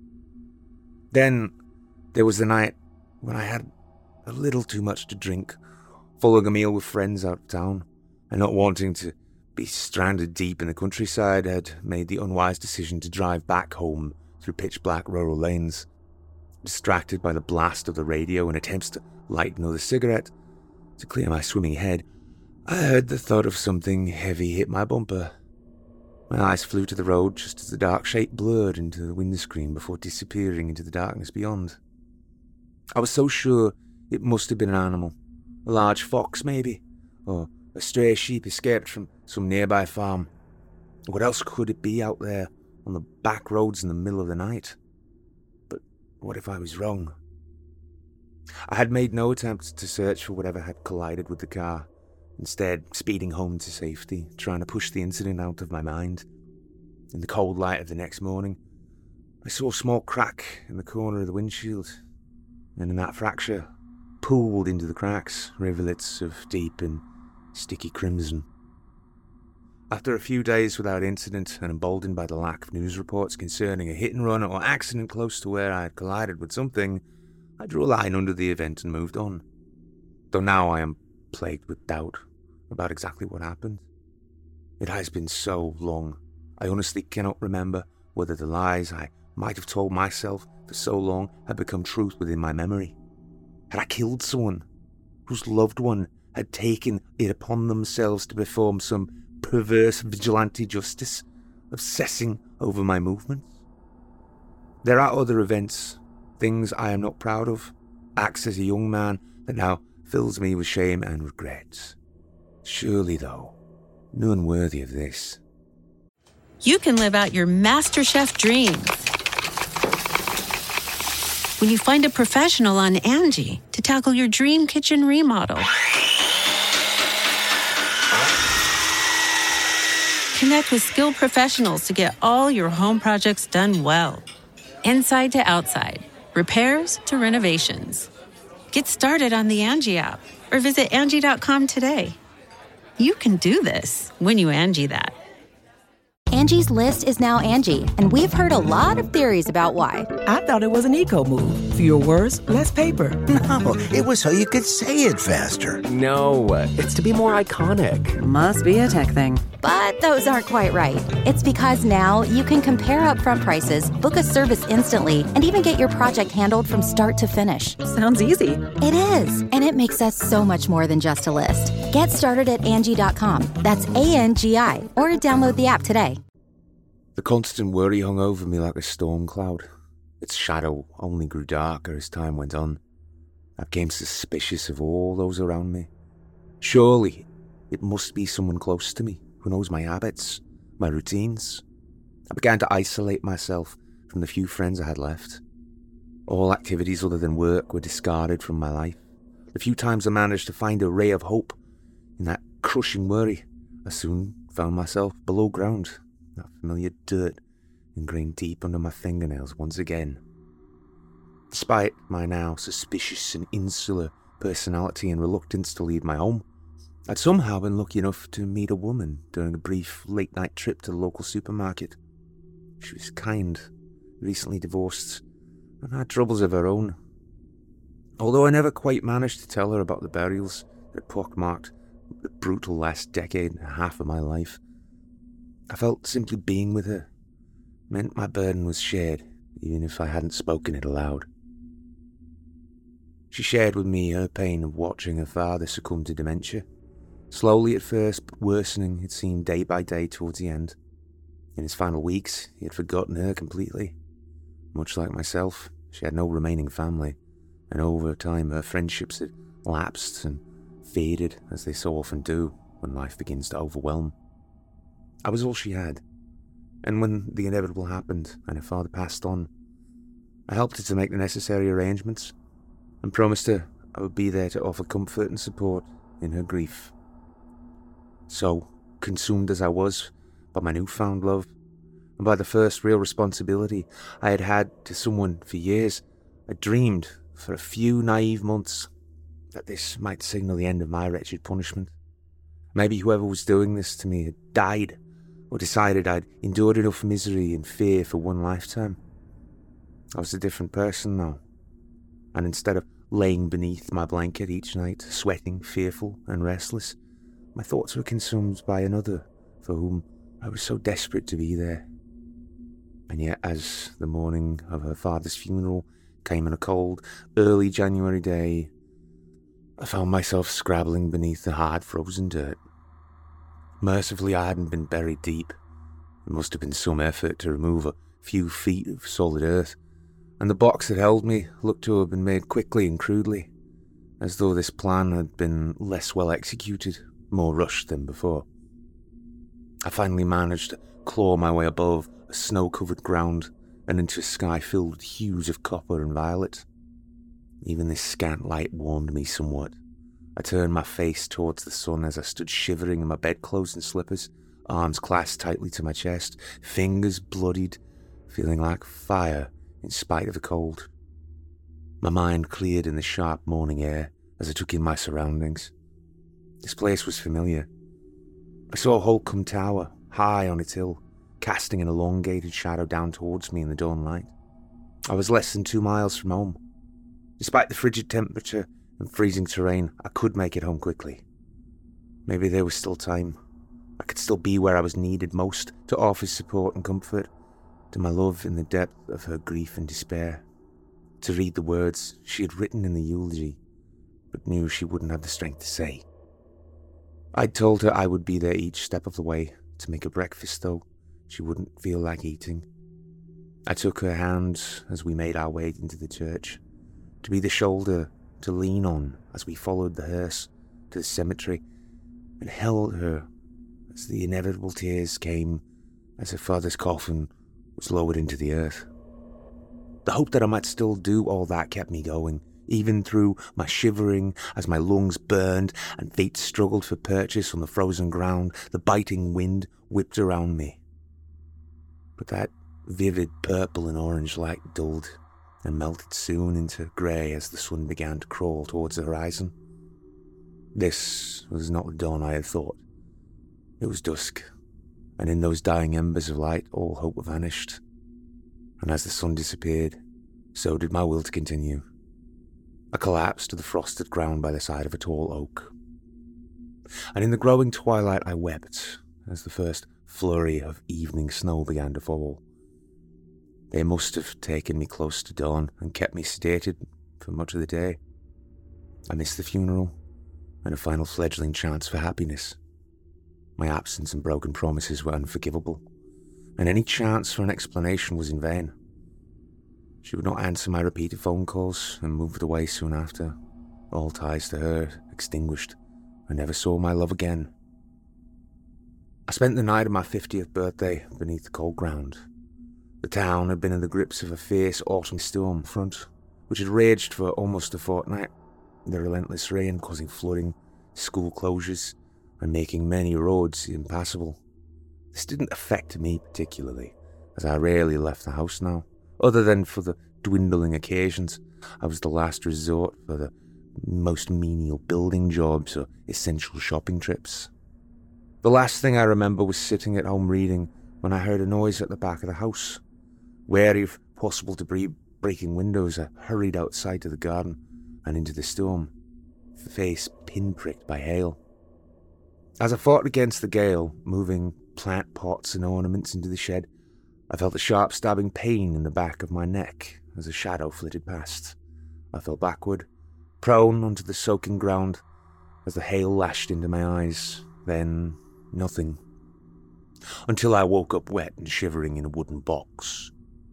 Speaker 10: Then there was the night when I had a little too much to drink, following a meal with friends out of town, and not wanting to be stranded deep in the countryside, had made the unwise decision to drive back home through pitch-black rural lanes. Distracted by the blast of the radio and attempts to light another cigarette, To clear my swimming head, I heard the thud of something heavy hit my bumper. My eyes flew to the road just as the dark shape blurred into the windscreen before disappearing into the darkness beyond. I was so sure it must have been an animal, a large fox maybe, or a stray sheep escaped from some nearby farm. What else could it be out there on the back roads in the middle of the night? But what if I was wrong? I had made no attempt to search for whatever had collided with the car, instead speeding home to safety, trying to push the incident out of my mind. In the cold light of the next morning, I saw a small crack in the corner of the windshield, and in that fracture, pooled into the cracks, rivulets of deep and sticky crimson. After a few days without incident, and emboldened by the lack of news reports concerning a hit-and-run or accident close to where I had collided with something, I drew a line under the event and moved on. Though now I am plagued with doubt about exactly what happened. It has been so long, I honestly cannot remember whether the lies I might have told myself for so long had become truth within my memory. Had I killed someone whose loved one had taken it upon themselves to perform some perverse vigilante justice, obsessing over my movements? There are other events, things I am not proud of, acts as a young man that now fills me with shame and regrets. Surely, though, none worthy of this.
Speaker 6: You can live out your MasterChef dreams when you find a professional on Angie to tackle your dream kitchen remodel. Connect with skilled professionals to get all your home projects done well. Inside to outside, repairs to renovations. Get started on the Angie app or visit Angie dot com today. You can do this when you Angie that.
Speaker 1: Angie's List is now Angie, and we've heard a lot of theories about why.
Speaker 2: I thought it was an eco move. Fewer words, less paper.
Speaker 11: No, it was so you could say it faster.
Speaker 4: No, it's to be more iconic.
Speaker 12: Must be a tech thing.
Speaker 1: But those aren't quite right. It's because now you can compare upfront prices, book a service instantly, and even get your project handled from start to finish.
Speaker 12: Sounds easy.
Speaker 1: It is, and it makes us so much more than just a list. Get started at Angie dot com. That's A N G I, or download the app today.
Speaker 10: The constant worry hung over me like a storm cloud. Its shadow only grew darker as time went on. I became suspicious of all those around me. Surely, it must be someone close to me who knows my habits, my routines. I began to isolate myself from the few friends I had left. All activities other than work were discarded from my life. The few times I managed to find a ray of hope in that crushing worry, I soon found myself below ground. That familiar dirt ingrained deep under my fingernails once again. Despite my now suspicious and insular personality and reluctance to leave my home, I'd somehow been lucky enough to meet a woman during a brief late-night trip to the local supermarket. She was kind, recently divorced, and had troubles of her own. Although I never quite managed to tell her about the burials that pockmarked the brutal last decade and a half of my life, I felt simply being with her meant my burden was shared, even if I hadn't spoken it aloud. She shared with me her pain of watching her father succumb to dementia. Slowly at first, but worsening, it seemed day by day towards the end. In his final weeks, he had forgotten her completely. Much like myself, she had no remaining family, and over time her friendships had lapsed and faded, as they so often do when life begins to overwhelm. I was all she had, and when the inevitable happened and her father passed on, I helped her to make the necessary arrangements and promised her I would be there to offer comfort and support in her grief. So, consumed as I was by my newfound love and by the first real responsibility I had had to someone for years, I dreamed for a few naive months that this might signal the end of my wretched punishment. Maybe whoever was doing this to me had died, or decided I'd endured enough misery and fear for one lifetime. I was a different person now, and instead of laying beneath my blanket each night, sweating, fearful and restless, my thoughts were consumed by another for whom I was so desperate to be there. And yet, as the morning of her father's funeral came on a cold, early January day, I found myself scrabbling beneath the hard frozen dirt. Mercifully, I hadn't been buried deep. It must have been some effort to remove a few feet of solid earth, and the box that held me looked to have been made quickly and crudely, as though this plan had been less well executed, more rushed than before. I finally managed to claw my way above a snow-covered ground and into a sky filled with hues of copper and violet. Even this scant light warmed me somewhat. I turned my face towards the sun as I stood shivering in my bedclothes and slippers, arms clasped tightly to my chest, fingers bloodied, feeling like fire in spite of the cold. My mind cleared in the sharp morning air as I took in my surroundings. This place was familiar. I saw Holcombe Tower, high on its hill, casting an elongated shadow down towards me in the dawn light. I was less than two miles from home. Despite the frigid temperature and freezing terrain, I could make it home quickly. Maybe there was still time. I could still be where I was needed most to offer support and comfort to my love in the depth of her grief and despair, to read the words she had written in the eulogy, but knew she wouldn't have the strength to say. I'd told her I would be there each step of the way, to make her breakfast though she wouldn't feel like eating. I took her hand as we made our way into the church, to be the shoulder to lean on as we followed the hearse to the cemetery, and held her as the inevitable tears came as her father's coffin was lowered into the earth. The hope that I might still do all that kept me going, even through my shivering as my lungs burned and feet struggled for purchase on the frozen ground. The biting wind whipped around me. But that vivid purple and orange light dulled and melted soon into grey as the sun began to crawl towards the horizon. This was not the dawn I had thought. It was dusk, and in those dying embers of light all hope vanished. And as the sun disappeared, so did my will to continue. I collapsed to the frosted ground by the side of a tall oak. And in the growing twilight I wept as the first flurry of evening snow began to fall. They must have taken me close to dawn and kept me sedated for much of the day. I missed the funeral and a final fledgling chance for happiness. My absence and broken promises were unforgivable, and any chance for an explanation was in vain. She would not answer my repeated phone calls and moved away soon after, all ties to her extinguished. I never saw my love again. I spent the night of my fiftieth birthday beneath the cold ground. The town had been in the grips of a fierce autumn storm front, which had raged for almost a fortnight, the relentless rain causing flooding, school closures, and making many roads impassable. This didn't affect me particularly, as I rarely left the house now, other than for the dwindling occasions. I was the last resort for the most menial building jobs or essential shopping trips. The last thing I remember was sitting at home reading when I heard a noise at the back of the house. Wary of possible debris breaking windows, I hurried outside to the garden and into the storm, face pinpricked by hail. As I fought against the gale, moving plant pots and ornaments into the shed, I felt a sharp stabbing pain in the back of my neck as a shadow flitted past. I fell backward, prone onto the soaking ground, as the hail lashed into my eyes. Then nothing. Until I woke up wet and shivering in a wooden box.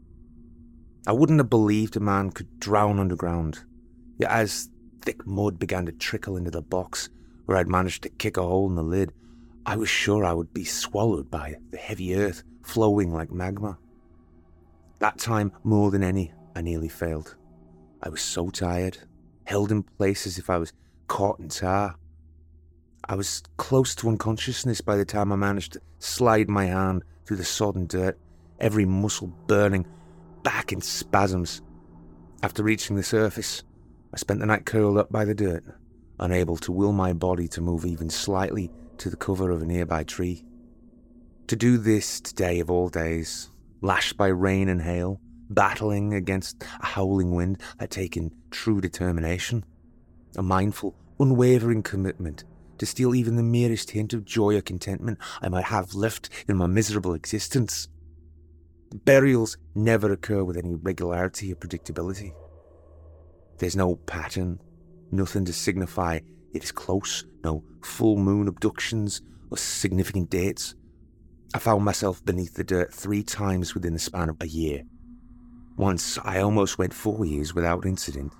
Speaker 10: I wouldn't have believed a man could drown underground, yet as thick mud began to trickle into the box, where I'd managed to kick a hole in the lid, I was sure I would be swallowed by the heavy earth flowing like magma. That time, more than any, I nearly failed. I was so tired, held in place as if I was caught in tar. I was close to unconsciousness by the time I managed to slide my hand through the sodden dirt, every muscle burning, back in spasms. After reaching the surface, I spent the night curled up by the dirt, unable to will my body to move even slightly to the cover of a nearby tree. To do this today of all days, lashed by rain and hail, battling against a howling wind, had taken true determination, a mindful, unwavering commitment to steal even the merest hint of joy or contentment I might have left in my miserable existence. Burials never occur with any regularity or predictability. There's no pattern, nothing to signify it is close, no full moon abductions or significant dates. I found myself beneath the dirt three times within the span of a year. Once, I almost went four years without incident.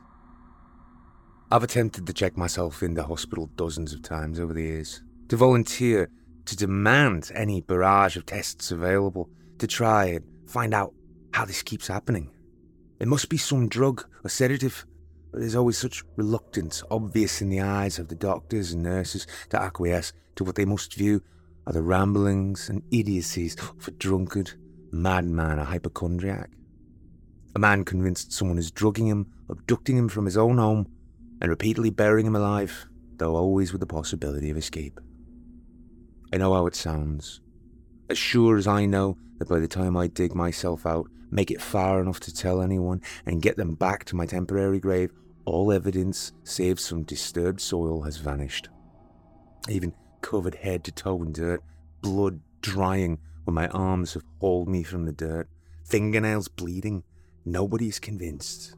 Speaker 10: I've attempted to check myself in the hospital dozens of times over the years, to volunteer, to demand any barrage of tests available, to try and find out how this keeps happening. It must be some drug or sedative, but there's always such reluctance obvious in the eyes of the doctors and nurses to acquiesce to what they must view are the ramblings and idiocies of a drunkard, madman, or hypochondriac. A man convinced someone is drugging him, abducting him from his own home, and repeatedly burying him alive, though always with the possibility of escape. I know how it sounds. As sure as I know that by the time I dig myself out, make it far enough to tell anyone, and get them back to my temporary grave, all evidence save some disturbed soil has vanished. Even covered head to toe in dirt, blood drying when my arms have hauled me from the dirt, fingernails bleeding, nobody is convinced.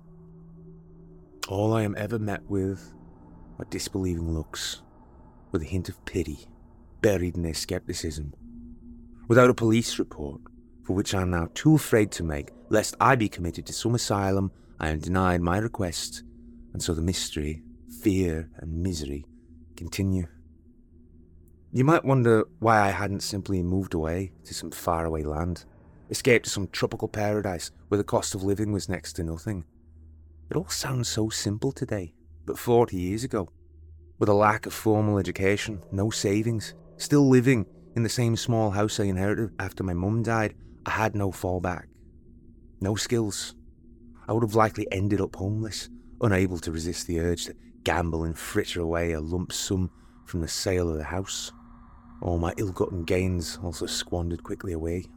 Speaker 10: All I am ever met with are disbelieving looks, with a hint of pity buried in their skepticism. Without a police report, for which I am now too afraid to make, lest I be committed to some asylum, I am denied my request, and so the mystery, fear, and misery continue. You might wonder why I hadn't simply moved away to some faraway land, escaped to some tropical paradise where the cost of living was next to nothing. It all sounds so simple today, but forty years ago, with a lack of formal education, no savings, still living in the same small house I inherited after my mum died, I had no fallback, no skills. I would have likely ended up homeless, unable to resist the urge to gamble and fritter away a lump sum from the sale of the house. All my ill-gotten gains also squandered quickly away.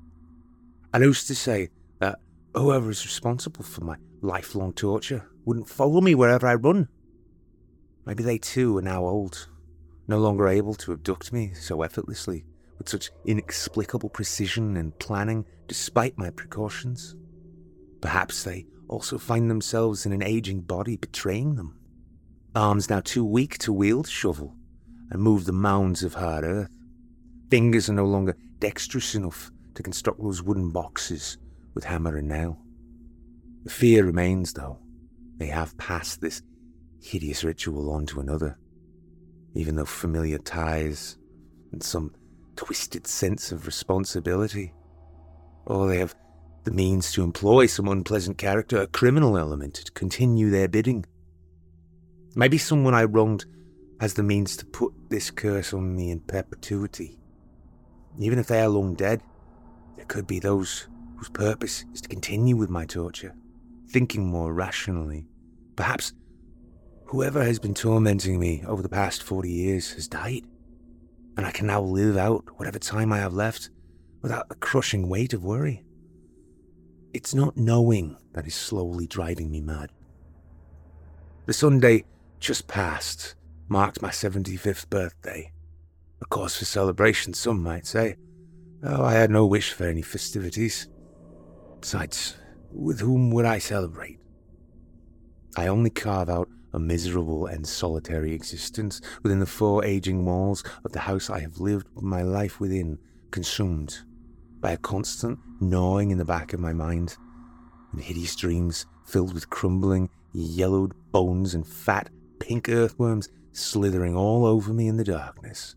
Speaker 10: I used to say that whoever is responsible for my lifelong torture wouldn't follow me wherever I run. Maybe they too are now old, no longer able to abduct me so effortlessly, with such inexplicable precision and planning despite my precautions. Perhaps they also find themselves in an aging body betraying them. Arms now too weak to wield a shovel and move the mounds of hard earth. Fingers are no longer dexterous enough to construct those wooden boxes with hammer and nail. The fear remains, though. They have passed this hideous ritual on to another, even though familiar ties and some twisted sense of responsibility, or they have the means to employ some unpleasant character, a criminal element, to continue their bidding. Maybe someone I wronged has the means to put this curse on me in perpetuity. Even if they are long dead, there could be those whose purpose is to continue with my torture, thinking more rationally. Perhaps whoever has been tormenting me over the past forty years has died, and I can now live out whatever time I have left without the crushing weight of worry. It's not knowing that is slowly driving me mad. The Sunday just past marked my seventy-fifth birthday. A cause for celebration, some might say, though I had no wish for any festivities. Besides, with whom would I celebrate? I only carve out a miserable and solitary existence within the four aging walls of the house I have lived my life within, consumed by a constant gnawing in the back of my mind, and hideous dreams filled with crumbling, yellowed bones and fat, pink earthworms slithering all over me in the darkness.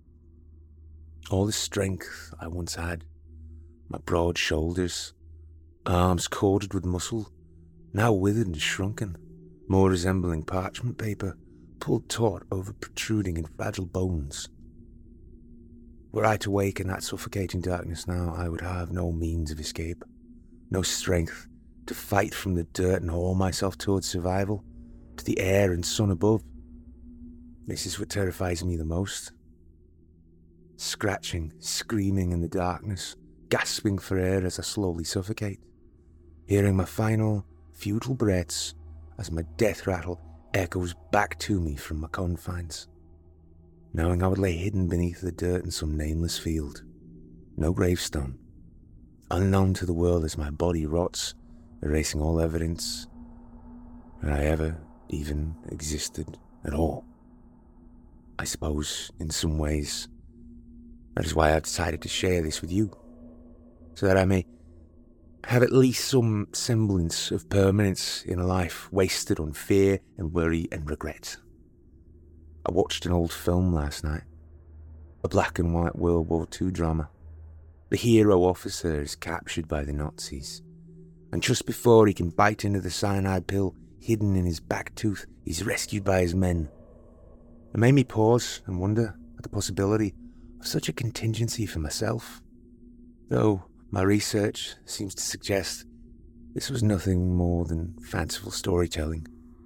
Speaker 10: All the strength I once had, my broad shoulders, arms corded with muscle, now withered and shrunken, more resembling parchment paper, pulled taut over protruding and fragile bones. Were I to wake in that suffocating darkness now, I would have no means of escape, no strength to fight from the dirt and haul myself towards survival, to the air and sun above. This is what terrifies me the most. Scratching, screaming in the darkness, gasping for air as I slowly suffocate, hearing my final, futile breaths as my death rattle echoes back to me from my confines, knowing I would lay hidden beneath the dirt in some nameless field, no gravestone, unknown to the world as my body rots, erasing all evidence that I ever even existed at all. I suppose, in some ways, that is why I've decided to share this with you, so that I may have at least some semblance of permanence in a life wasted on fear and worry and regret. I watched an old film last night, a black and white World War Two drama. The hero officer is captured by the Nazis, and just before he can bite into the cyanide pill hidden in his back tooth, he's rescued by his men. It made me pause and wonder at the possibility of such a contingency for myself, though my research seems to suggest this was nothing more than fanciful storytelling.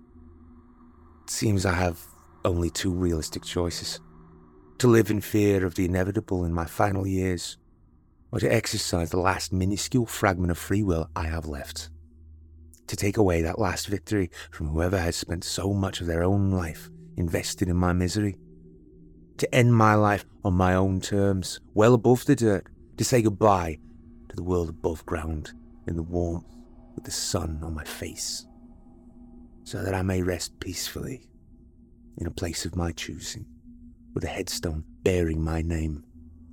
Speaker 10: It seems I have only two realistic choices: to live in fear of the inevitable in my final years, or to exercise the last minuscule fragment of free will I have left, to take away that last victory from whoever has spent so much of their own life invested in my misery, to end my life on my own terms, well above the dirt, to say goodbye to the world above ground in the warmth with the sun on my face, so that I may rest peacefully in a place of my choosing, with a headstone bearing my name.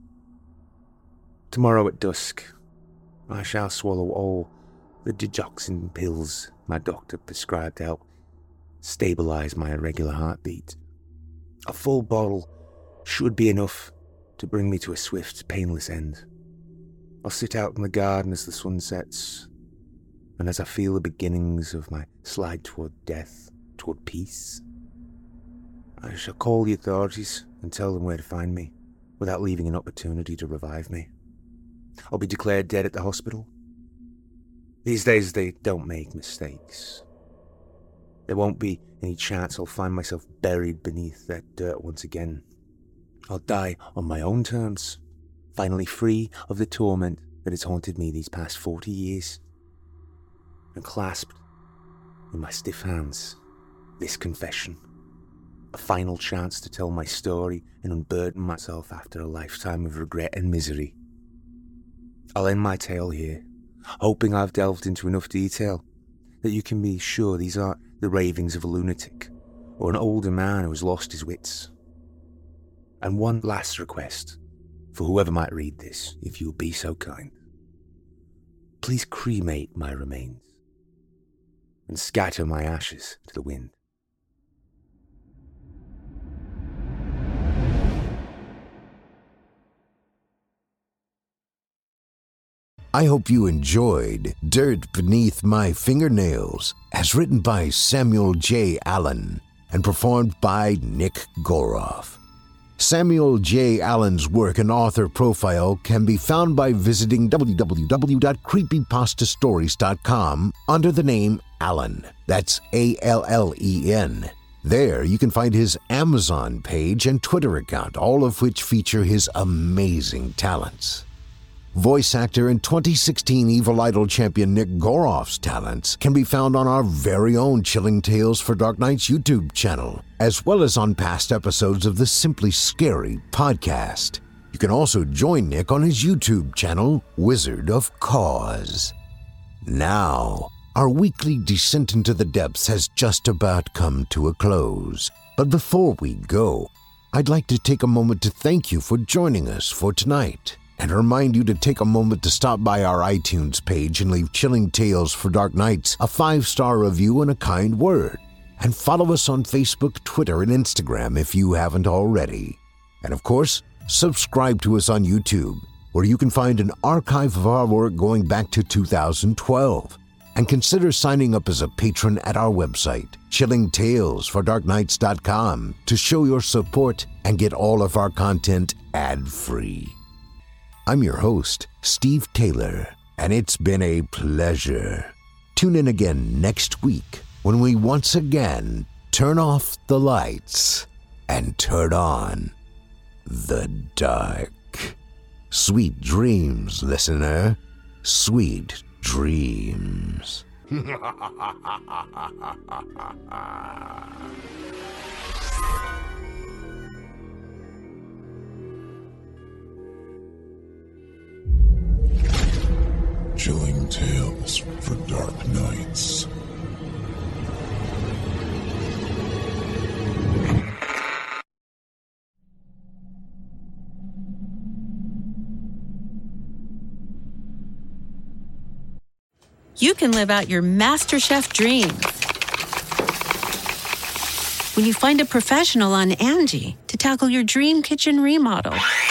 Speaker 10: Tomorrow at dusk, I shall swallow all the digoxin pills my doctor prescribed to help stabilize my irregular heartbeat. A full bottle should be enough to bring me to a swift, painless end. I'll sit out in the garden as the sun sets, and as I feel the beginnings of my slide toward death, toward peace, I shall call the authorities and tell them where to find me, without leaving an opportunity to revive me. I'll be declared dead at the hospital. These days they don't make mistakes. There won't be any chance I'll find myself buried beneath that dirt once again. I'll die on my own terms, finally free of the torment that has haunted me these past forty years. And clasped in my stiff hands, this confession, a final chance to tell my story and unburden myself after a lifetime of regret and misery. I'll end my tale here, hoping I've delved into enough detail that you can be sure these aren't the ravings of a lunatic or an older man who has lost his wits. And one last request for whoever might read this, if you will be so kind. Please cremate my remains and scatter my ashes to the wind.
Speaker 3: I hope you enjoyed Dirt Beneath My Fingernails, as written by Samuel J. Allen and performed by Nick Goroff. Samuel J. Allen's work and author profile can be found by visiting w w w dot creepypasta stories dot com under the name Allen. That's A L L E N. There you can find his Amazon page and Twitter account, all of which feature his amazing talents. Voice actor and twenty sixteen Evil Idol champion Nick Goroff's talents can be found on our very own Chilling Tales for Dark Nights YouTube channel, as well as on past episodes of the Simply Scary podcast. You can also join Nick on his YouTube channel, Wizard of Cause. Now, our weekly descent into the depths has just about come to a close. But before we go, I'd like to take a moment to thank you for joining us for tonight, and remind you to take a moment to stop by our iTunes page and leave Chilling Tales for Dark Nights a five-star review and a kind word. And follow us on Facebook, Twitter, and Instagram if you haven't already. And of course, subscribe to us on YouTube, where you can find an archive of our work going back to two thousand twelve. And consider signing up as a patron at our website, chilling tales for dark nights dot com, to show your support and get all of our content ad-free. I'm your host, Steve Taylor, and it's been a pleasure. Tune in again next week when we once again turn off the lights and turn on the dark. Sweet dreams, listener. Sweet dreams.
Speaker 8: Chilling Tales for Dark Nights.
Speaker 6: you can live out your MasterChef dreams when you find a professional on Angie to tackle your dream kitchen remodel.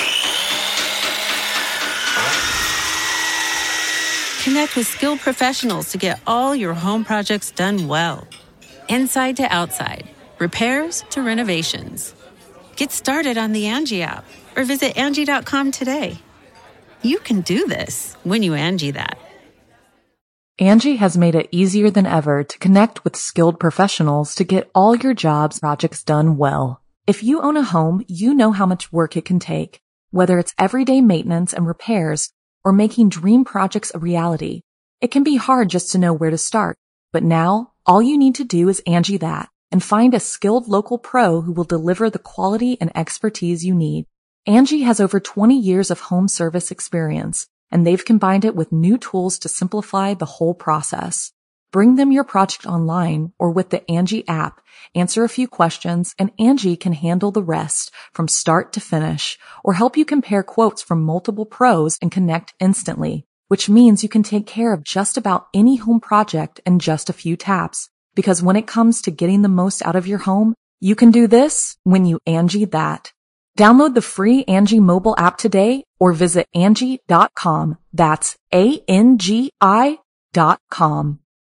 Speaker 6: Connect with skilled professionals to get all your home projects done well. Inside to outside, repairs to renovations. Get started on the Angie app or visit Angie dot com today. You can do this when you Angie that.
Speaker 5: Angie has made it easier than ever to connect with skilled professionals to get all your jobs projects done well. If you own a home, you know how much work it can take, whether it's everyday maintenance and repairs or making dream projects a reality. It can be hard just to know where to start, but now all you need to do is Angie that and find a skilled local pro who will deliver the quality and expertise you need. Angie has over twenty years of home service experience, and they've combined it with new tools to simplify the whole process. Bring them your project online or with the Angie app, answer a few questions, and Angie can handle the rest from start to finish, or help you compare quotes from multiple pros and connect instantly, which means you can take care of just about any home project in just a few taps. Because when it comes to getting the most out of your home, you can do this when you Angie that. Download the free Angie mobile app today or visit Angie dot com. That's A N G I dot com.